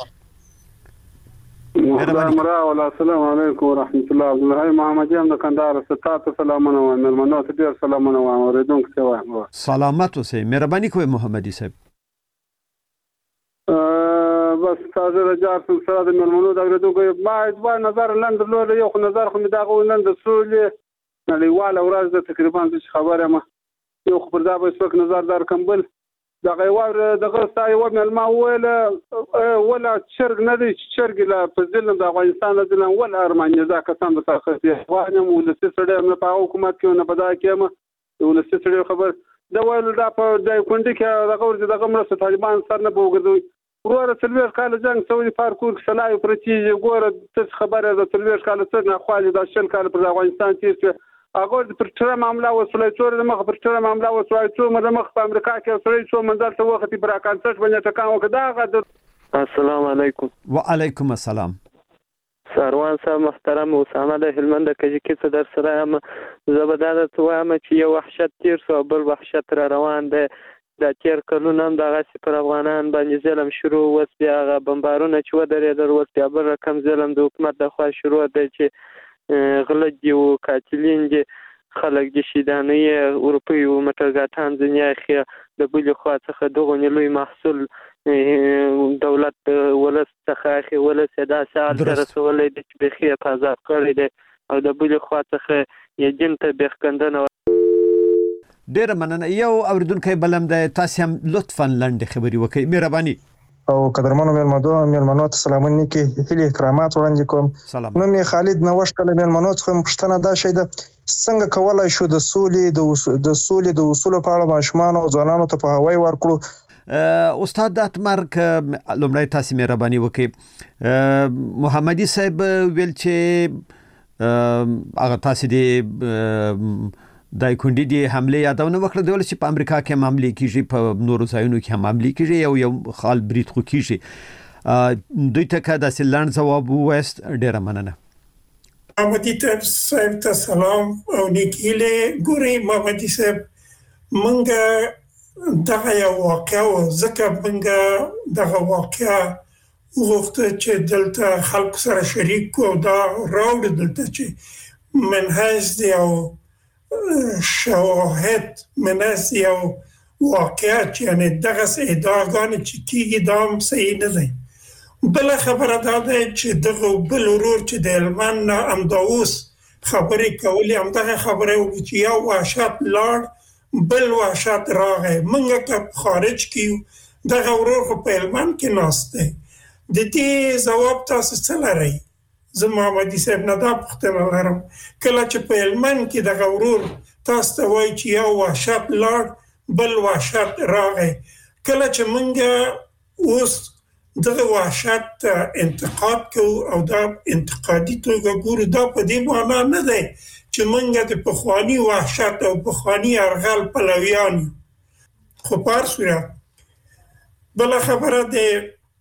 السلام علیکم ورحمت الله عبدالله محمد یم د کندهار ستاسو سلامونه و ملمنو ته ډیر سلامونه و اوریدونکو ته وایم سلامت اوسئ مهرباني کوئ محمدي صاحب بس تاسو راځه سره د ملمنو د اوریدونکو ما ځوان نظر لاندې لور یو نظر خو می دا غوښنه د سولې نړیواله ورځ د تقریبا څه خبره ما یو خبر دا به څوک نظر دار کمبل دا غوار د غستای و ملما ولا شرق نه دي شرق لا په ځلم د افغانستان ځلم ولا ارمانیا دا کسان د تاخیر وانم ولست سره نه په حکومت کې نه بدا کېم ولست سره خبر دا ویل دا په د کونډه کې د غور د غمره طالبان سر نه بوګدوي ورور سلوير کال جنگ سعودي پارکور سلای پرچی ګوره څه خبره د سلوير کال څخه نه خالي د شل کال پر افغانستان چې هغه پر تر معاملې وسولې څور د مخ پر تر معاملې وسولې څو مخ په امریکا کې وسولې څو منځل ته وخت پر کانسرت باندې ټکان وکړه السلام علیکم وعلیکم السلام سروان صاحب محترم اسامه د هلمند کجی کې در سره هم زبردست وایم چې یو وحشت تیر سو بل وحشت را روان ده د تیر کلونه هم دغه پر افغانان باندې ظلم شروع وس بیا غ بمبارونه چې ودرېدل وس بیا بل رقم ظلم د حکومت د خوا شروع دی چې غلط دی او قاتلین دي خلک د شیدانې اروپای او مټرګاتان ځنیا خي د بل خوا څخه دغه لوی محصول دولت ولس څخه خي ولس دا سال رسولې د بخي په ځاب کړی دی او د بل خوا څخه یجن ته بخکندنه ډیر مننه. یو اوریدونکو بلم د تاسو هم لطفاً لاندې خبري وکړئ مهرباني. او قدرمنو مېلمنو ته سلامونه کې هلي کرامات وړاندې کوم. نو مې خالد نوښت کله مېلمنو څخه پوښتنه دا شي د څنګه کولای شو د سولې د اصول په اړه ماشومان او ځوانانو ته په هوای ورکړو. استاد اتمرک لومړی تاسو مهرباني وکړئ. محمدي صاحب ویل چې هغه تاسو دی دای کونډې دی حمله یادونه وکړه د ولې چې په امریکا کې معاملې کیږي په نورو ځایونو کې هم معاملې کیږي یو خال برید خو کیږي دوی ته کا د سلان جواب وست ډیر مننه. محمدي صاحب ته سلام او نیکیله ګوري. محمدي صاحب مونږه دغه یو واقعا ځکه مونږه دغه واقعا وغوښته چې دلته خلکو سره شریک کو دا راوړ دلته چې منهج دی او شواهد مناس یو واقعیت یعنی دغه ادعاګانې چې کیږي دا هم صحیح نه دی. بل خبره دا ده چې دغه بل ورور چې د هلمند نه امداوس خبرې کولې همدغه خبره وکړي چې یو وحشت لاړ بل وحشت راغی. موږ که خارج کیو دغه ورور خو په هلمند کې ناست دی. د دې ځواب تاسو څه لرئ؟ زه محمدي صاحب نه دا پوښتنه لرم کله چې په هلمند کې دغه ورور تاسو ته وایي چې یو وحشت لاړ بل وحشت راغی کله چې موږ اوس دغه وحشت انتقاد کوو او دا انتقادي توګه ګورو دا په دې معنا نه دی چې موږ د پخواني وحشت او پخواني ارغل پلویان خو په هر صورت بل خبره ده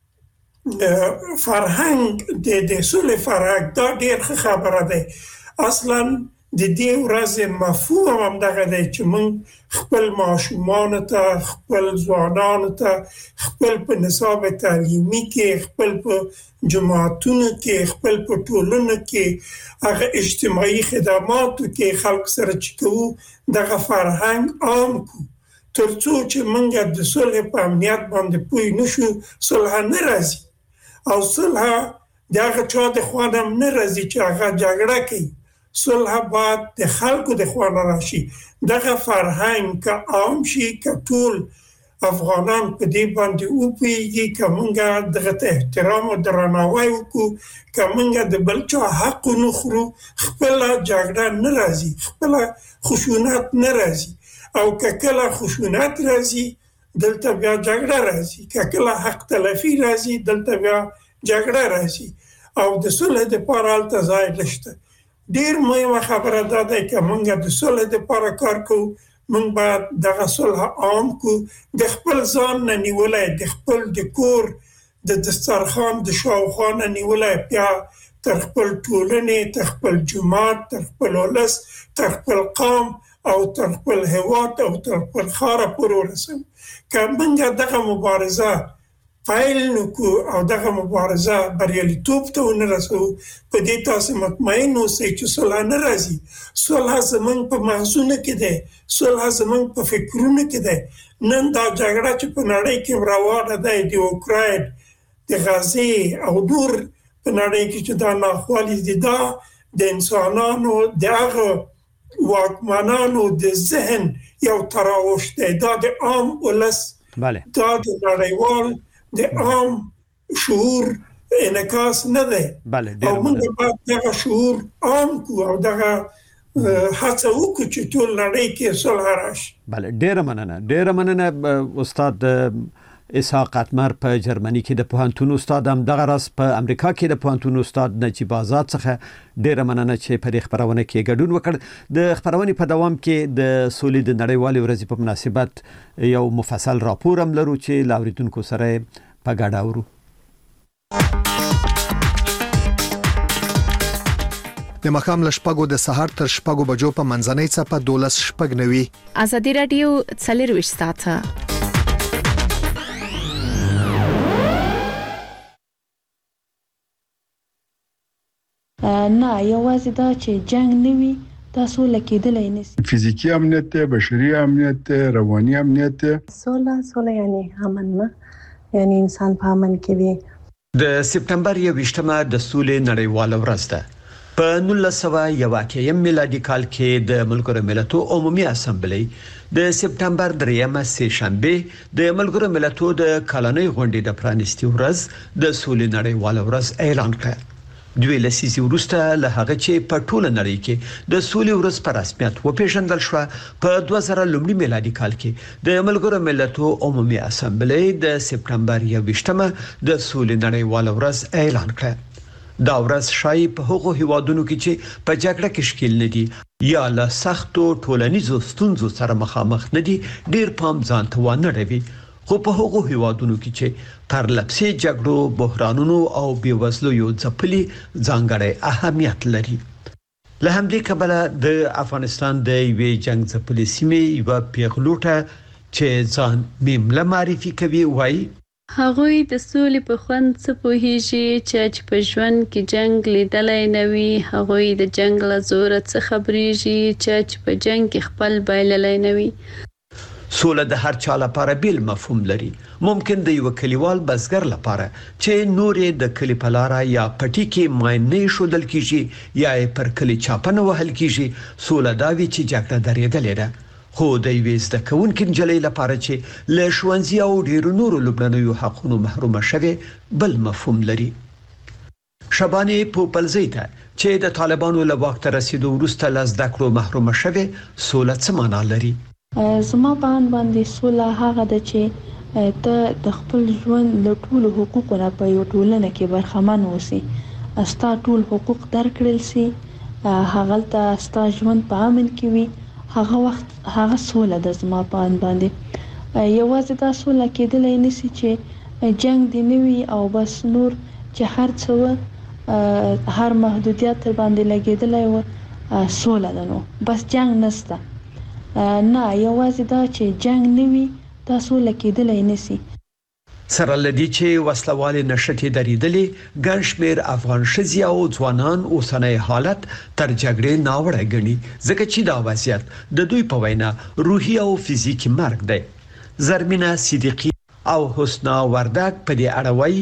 فرهنګ د سولې فرهنګ دا ډېر خبره ده. اصلا د دې ورځې مفهوم هم دغه دی چې موږ خپل ماشومان ته خپل ځوانان ته خپل په نصاب تعلیمي کې خپل په جماعتونو کې خپل په ټولنو کې هغه اجتماعي خدماتو کې خلک سره چې کوو دغه فرهنګ عام کو ترڅو چې موږ د صلح په امنیت باندې پوه نشو صلح نه راځي او صلح دغه چا د خوانم نه راځي چې هغه جګړه کوي. صلح باید د خلکو د خوانه راشي. دغه فرهنګ که عام شي که ټول افغانان په دې باندې وپوهیږي که موږ دغه ته احترام او درناوی وکړو که موږ د بل چا حق نه خورو خپله جګړه نه راځي خپله خشونت نه راځي او که کله خشونت راځي دلته بیا جګړه راځي که کله حق تلفي راځي دلته بیا جګړه راځي او د صلح لپاره هلته ځای نشته. ډېر مهمه خبره دا ده که موږ د صلح لپاره کار کوو موږ باید دغه صلح عام کو د خپل ځان نه نیولی د خپل د کور د دسترخوان د شاوخوا نه نیولی بیا تر خپل ټولنې تر خپل جماعت تر خپل ولس تر خپل قوم او تر خپل هیواد او تر خپل ښاره پورې ورسوو. که موږ دغه مبارزه پیل نکو او دغه مبارزه بریالیتوب ته ونه رسوو په دې تاسو مطمئن اوسئ چې صلح نه راځي. صلح زموږ په مغزونو کې دی صلح زموږ په فکرونو کې دی. نن دا جګړه چې په نړۍ کې روانه ده د اوکراین د غزې او نور په نړۍ کې چې دا ناخوالې دي دا د انسانانو د هغه واکمنانو د ذهن یو تراوش دی. دا د عام ولس دا د نړیوال د عام شعور انعکاس نه دی او موږ باید دغه شعور عام کو او دغه هڅه وکړو چې ټول نړۍ کې صلح راشي. بله ډیره مننه استاد اسحاق اتمر په جرمني کې د پوهنتون استاد هم دغه راس په امریکا کې د پوهنتون استاد نجیب آزاد څخه ډیره مننه چې په دې خبرونه کې ګډون وکړ. د خبرونې په دوام کې د سولې د نړیوالې ورځې په مناسبت یو مفصل راپور هم لرو چې لاوریدونکو سره په ګډه اورو. د مخام لشپګو د سحر تر شپګو بجو په منځنۍ څپه 12:09 ازادي رادیو 24 ساعته نه یوازې دا چې جنگ نوي تاسو لکېدلای نشي. فزیکی امنیت ته بشري امنیت ته رواني امنیت ته سوله یعنی امن نه یعنی انسان په امن کې وي. د سپتمبر 28مه د سولې نړیواله ورځ ده. په 1901 میلادي کال کې د ملګرو ملتونو عمومي اسامبلې د سپټمبر 3 سه شنبه د ملګرو ملتونو د کلنۍ غونډې د پرانیستي ورځ د سولې نړیواله ورځ اعلان کړه. دوی لسیزې وروسته له هغه چې په ټوله نړۍ کې د سولې ورځ په رسمیت وپیژندل شو، په 2000 میلادي کال کې د ملګرو ملتونو عمومي اسامبلې د سپټمبر 21 د سولې نړیواله ورځ اعلان کړه. دا ورځ شای په هغو هیوادونو کې چې په جګړه کې شکیل نه دي یا له سختو ټولنیزو ستونزو سره مخامخ نه دي ډیر پام ځان ته ونه اړوي، خو په هغو هیوادونو کې چې پرلپسې جګړو، بحرانونو او بیوزلو ځپلي ځانګړی اهمیت لري. له همدې کبله د افغانستان د یوې جنگ ځپلې سیمې یوه پیغلوټه چې ځان میمله معرفي کوي وایي هغوی د سولې په خوند څه پوهیږي چې په ژوند کې جنگ لیدلی نه وي. هغوی د جنگ له زوره څه خبرېږي چې په جنگ کې خپل بایللی نه وي. سوله د هر چا لپاره بیل مفهوم لري. ممکن د یو کلیوال بزګر لپاره چې نورې د کلی په لاره یا پټي کې ماینې شودل کیږي یا پر کلی چاپنه وهل کیږي، سوله دا وی چې جګړه درېدلې ده. خو د یوې زده کوونکې نجلۍ لپاره چې له ښوونځي او ډیرو نورو لومړنیو حقونو محرومه شوې بل مفهوم لري. شبانې پوپلزۍ ته چې د طالبانو له واک ته رسیدو وروسته له زده کړو محرومه شوې، سوله څه معنا لري؟ زما په اند باندې سوله هغه ده چې ته د خپل ژوند له ټولو حقوقو نه په یو ټولنه کې برخمن اوسې، ستا ټول حقوق درکړل سي، هغه ته ستا ژوند په امن کې وي. هغه وخت هغه سوله د زما په اند باندې یوازې دا سوله کېدلی نشي چې جنگ دی نه وي او بس نور چې هر څه هر محدودیت تر باندې لګېدلی و سوله ده، نو بس جنگ نشته. نه، یوازې دا چې جنگ نه وي دا سوله کېدلی نشي. سره لدی چې وسلوال نشټې درېدلې، ګڼ شمېر افغان ښځې او ځوانان اوسنی حالت تر جګړې ناوړه ګڼي، ځکه چې دا وضعیت د دوی په وینا روحي او فزیکي مرګ دی. زرمینه صدیقی او حسنا وردک په دې اړه وایي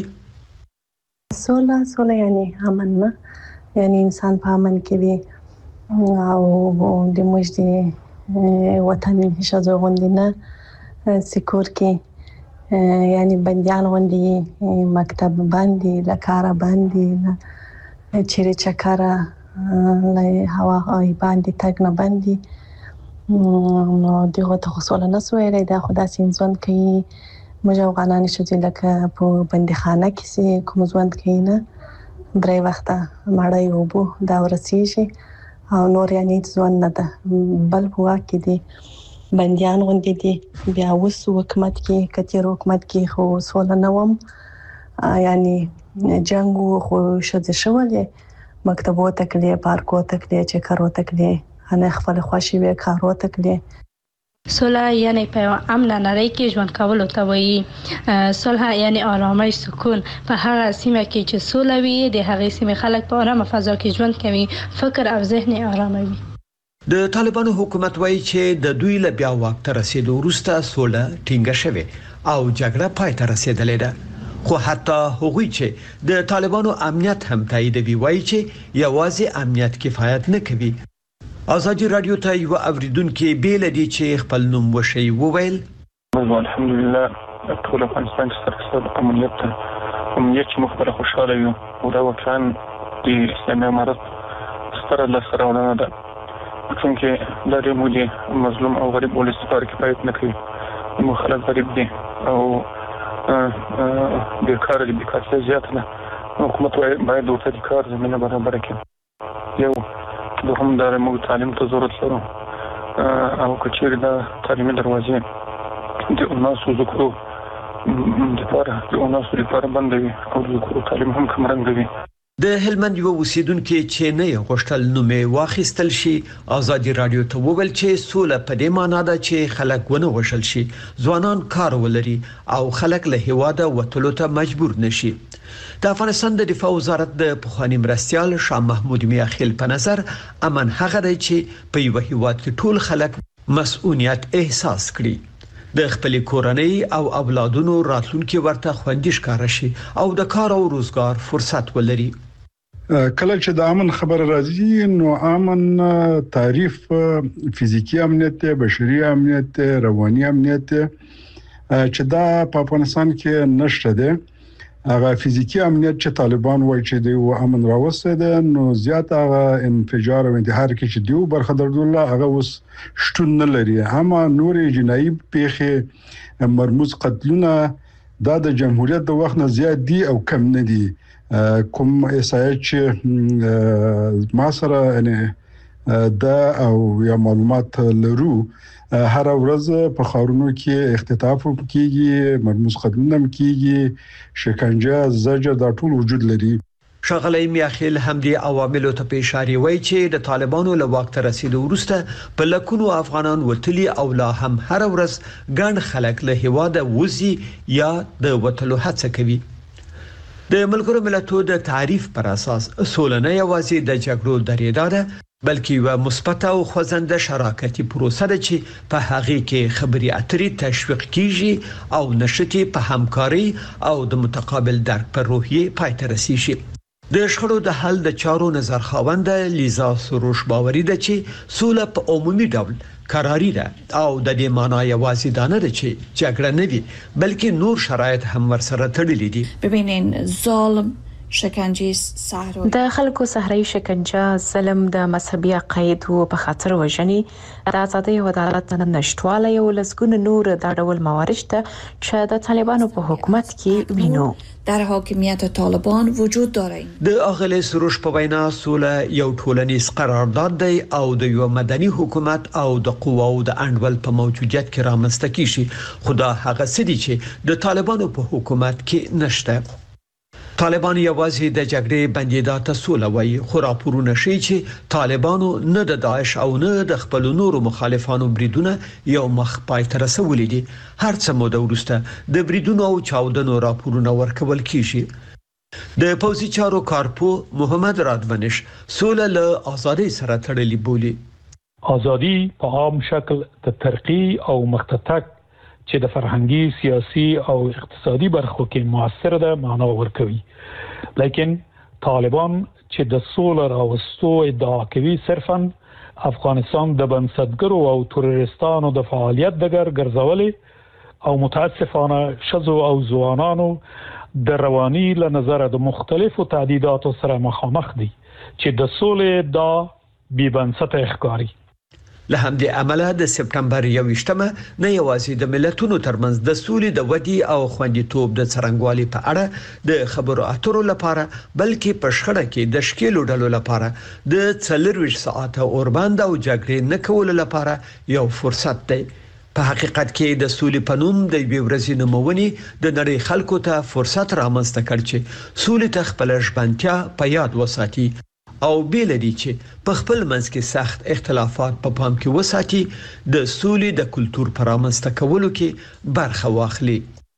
سوله یعنی امن نه، یعنی انسان په امن کې وي او د موږ د وطن ښځو غوندې نه سکور کې یعنی بندیان غوندې مکتب باندې لکاره باندې چیرې چکره له هوا باندې تګ نه باندې نو دغه ته سوله نه سویلې دا خدا سین ځوند کوي. موږ افغانان شو لکه په بندیخانه کې سي کوم ځوند کوي نه 3 وخته مړی وبو دا ورسیږي او نور یعنی ځوند نه ده بل هوا کې دي بندیان غوندې دي. بیا اوس حکومت کې کتیر حکومت کې خو سوله نه وم یعنی جنگ خو شته شولې مکتبو تکلې پارکو تکلې چې کارو تکلې انا خپل خوشي وې کارو تکلې. صلح یعنی په امن نړۍ کې ژوند کول ته وایي. صلح یعنی آرامش، سکون. په هغه سیمه کې چې صلح وي د هغې سیمې خلک په آرامه فضا کې ژوند کوي، فکر او ذهن آرام وي. د طالبانو حکومت وایي چې د دوی له بیا واک ته رسیدو وروسته سوله ټینګه شوې او جګړه پای ته رسیدلې ده. خو حتی هغوی چې د طالبانو امنیت هم تاییدوي وایي چې یوازې امنیت کفایت نه کوي. ازادي رادیو ته یو اوریدونکو بیل دي چې خپل نوم وشي وویل الحمدلله ټول افغانستان ستاسو امنیت چې مخبره خوشاله یو او دا وطن د اسلامي امارت ستره لسرونه ده څنګه د دې مودي مظلوم او غریب ولې ستاره کفایت نه کوي. مخالف غریب دي او بیکار دي بیکاري زیات نه. حکومت باید ورته د کار زمينه برابر کړي. یو دوهم دا موږ تعلیم ته ضرورت لرو او کچېر دا تعلیمي دروازې د اوناسو ذکرو لپاره بندوي او ذکرو تعلیم هم کمرنګوي. د هلمند یو اوسیدونکو چې نه غوښتل نومې واخیستل شي ازادي رادیو ته وویل چې سوله په دې معنی ده چې خلک ونه وشل شي، ځوانان کار ولري او خلک له هواده وټلو ته مجبور نشي. د افغانستان د دفاع وزارت د پخوانی مرستيال شاه محمود میاخیل په نظر امن هغه دی چې په یو هیواد کې ټول خلک مسؤلیت احساس کړي، د خپل کورنۍ او اولادونو راتلونکي ورته خوندي ښکار شي او د کار او روزګار فرصت ولري. کله چې د امن خبر راځي نو امن تعریف فزیکی امنیت، بشري امنیت، رواني امنیت چې دا په افغانستان کې نشته ده. هغه فزیکی امنیت چې طالبان وایي چې د امن راوسته ده، نو زیات هغه انفجار او انتحار کې چې دیو برخه درلوده هغه اوس شتون نه لري. هم نور جنایي پیښې مرموز قتلونه دا د جمهوریت د وخت نه زیات دي او کم نه دي. کوم اسایت چې ما سره یعنی دا او یا معلومات لرو هر ورځ په خارونو کې اختطاف کیږي، مرموز قتلونه کیږي، شکنجه، زجر دا ټول وجود لري. شغله میاخیل همدی عواملو ته اشاره وای چې د طالبانو له وخت رسیدو وروسته په لکونو افغانان وتلی او لا هم هر ورځ ګڼ خلک له هواده وزي یا د وتلو هڅه کوي. د ملګرو ملتونو د تعریف پر اساس سولنه یوازې د جګړو درېدا ده، بلکې یو مثبت او خوځنده شراکتي پروسه ده چې په هغه کې خبري اترې تشویق کیږي او نشته په همکاري او د متقابل درک پر روحیه پای ته رسیږي. د شخړو د حل د چارو نظر خاونده لیزا سروش باوري ده چې سوله په عمومي ډول قراری ده او د دې معنی یوازې دا نه ده چې جګړه نه وي، بلکې نور شرایط هم ورسره تړلي دي. ببینین ظلم، شکنجه صحرا، د خلکو صحرایي شکنجه، ظلم، د مذهبي عقایدو په خاطر وژنې، د ازادۍ او عدالت نشټواله یو لسګونه نور د ډول موارد ته چې د طالبانو په حکومت کې وینو در حاکمیت طالبان وجود داره. د اغلی سروش په وینا سوله یو ټولنیز قرارداد دی او د یو مدني حکومت او د قواو د انډول په موجودیت کې رامنځته کیږي، خو دا هغه څه دي چې د طالبانو په حکومت کې نشته. طالبان یوازې د جګړې بندیدا ته سوله وایي، خو راپورونه ښیي چې طالبانو نه د داعش او نه د خپل نورو مخالفانو بریدونه یو مخ پای ته رسولي دي. هر څه موده وروسته د بریدونو او چاودنو راپورونه ورکول کیږي. د پوځي چارو کارپو محمد رادونش سوله له ازادۍ سره تړلې بولي. ازادي په عام شکل د ترقی او مختتک چې د فرهنګي، سیاسي او اقتصادي برخو کې موثر ده معنا ورکوي. لیکن طالبان چې د سولر راوستو ادعا کوي صرفاً افغانستان د بنسټګرو او تروریستانو د فعالیت دګر ګرځولې او متاسفانه شذو او ځوانانو د رواني له نظر د مختلفو تعدیداتو سره مخامخ دي چې د سولې دا بي بنسټه ښکاري. له همدې عمله د سپټمبر 21مه نه یوازې د ملتونو ترمنځ د سولې د ودی او خوندیتوب د څرنګوالي په اړه د خبرو اترو لپاره، بلکې په شخړه کې د شکیلو ډلو لپاره د 24 ساعته اوربند او جګړې نه کول لپاره یو فرصت دی. په حقیقت کې د سولې په نوم د یوې ورځې نومونې د نړۍ خلکو ته فرصت رامنځته کړ چې سولې ته خپل ژبنتیا په یاد وساتي او بیل دي چې په خپل منځ کې سخت اختلافات په پام کې وساتي، د سولې د کلچر پرامنځته کولو کې برخه واخلي.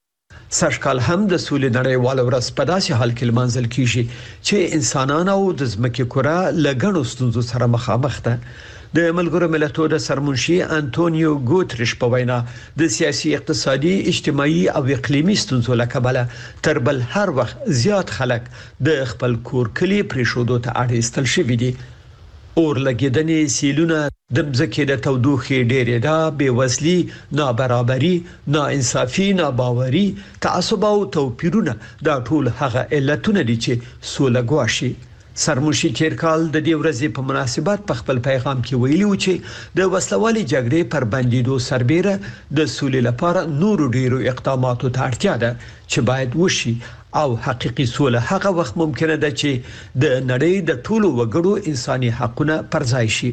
سږکال هم د سولې نړیوال ورځ په داسې حال کې لمانځل کیږي چې انسانان او د ځمکې کره لګڼو ستونزو سره مخامخ ده. د ملګرو ملتونو د سرمنشي انټونیو ګوتریش په وینا د سیاسي، اقتصادي، اجتماعي او اقلیمي ستونزو له کبله تر بل هر وخت زیات خلک د خپل کور کلی پریښودو ته اړ ایستل شوي دي. اور لګیدنې، سیلونه، د مځکې د تودوخې ډېرېدا، بېوزلي، نابرابري، ناانصافي، ناباوري، تعصب او توپیرونه دا ټول هغه علتونه دي چې سوله ګواښي. سرمنشي تیر کال د دې ورځې په مناسبت په خپل پیغام کې ویلي و چې د وسلوالي جګړې پر بندیدو سربېره د سولې لپاره نورو ډیرو اقداماتو ته اړتیا ده چې باید وشي او حقيقي سوله هغه وخت ممکنه ده چې د نړۍ د ټولو وګړو انساني حقوقونه پر ځای شي.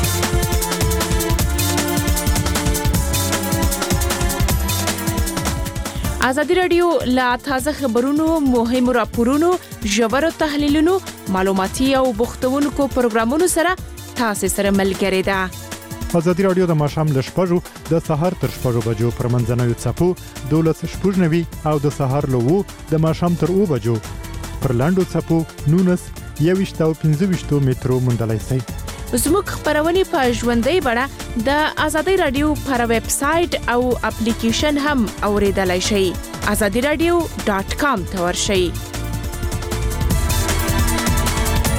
ازادي رادیو لا تازه خبرونو، مهم راپورونو، ژور تحلیلونو، معلوماتي او بوختونکو پروګرامونو سره تاسو سره ملګری ده. ازادي رادیو د ماښام ل 6:00 د سحر تر 6:00 بجو پر منځنوي چپو 12:90 او د سحر له 2 د ماښام تر 2 بجو پر لاندو چپو 19 او 15 مترو مندلای سي. زموږ خبرونه په ژوندۍ بڼه د ازادي رادیو پر ویب سټ او اپلیکیشن هم اوریدلای شئ. azadiradio.com ته ورشئ.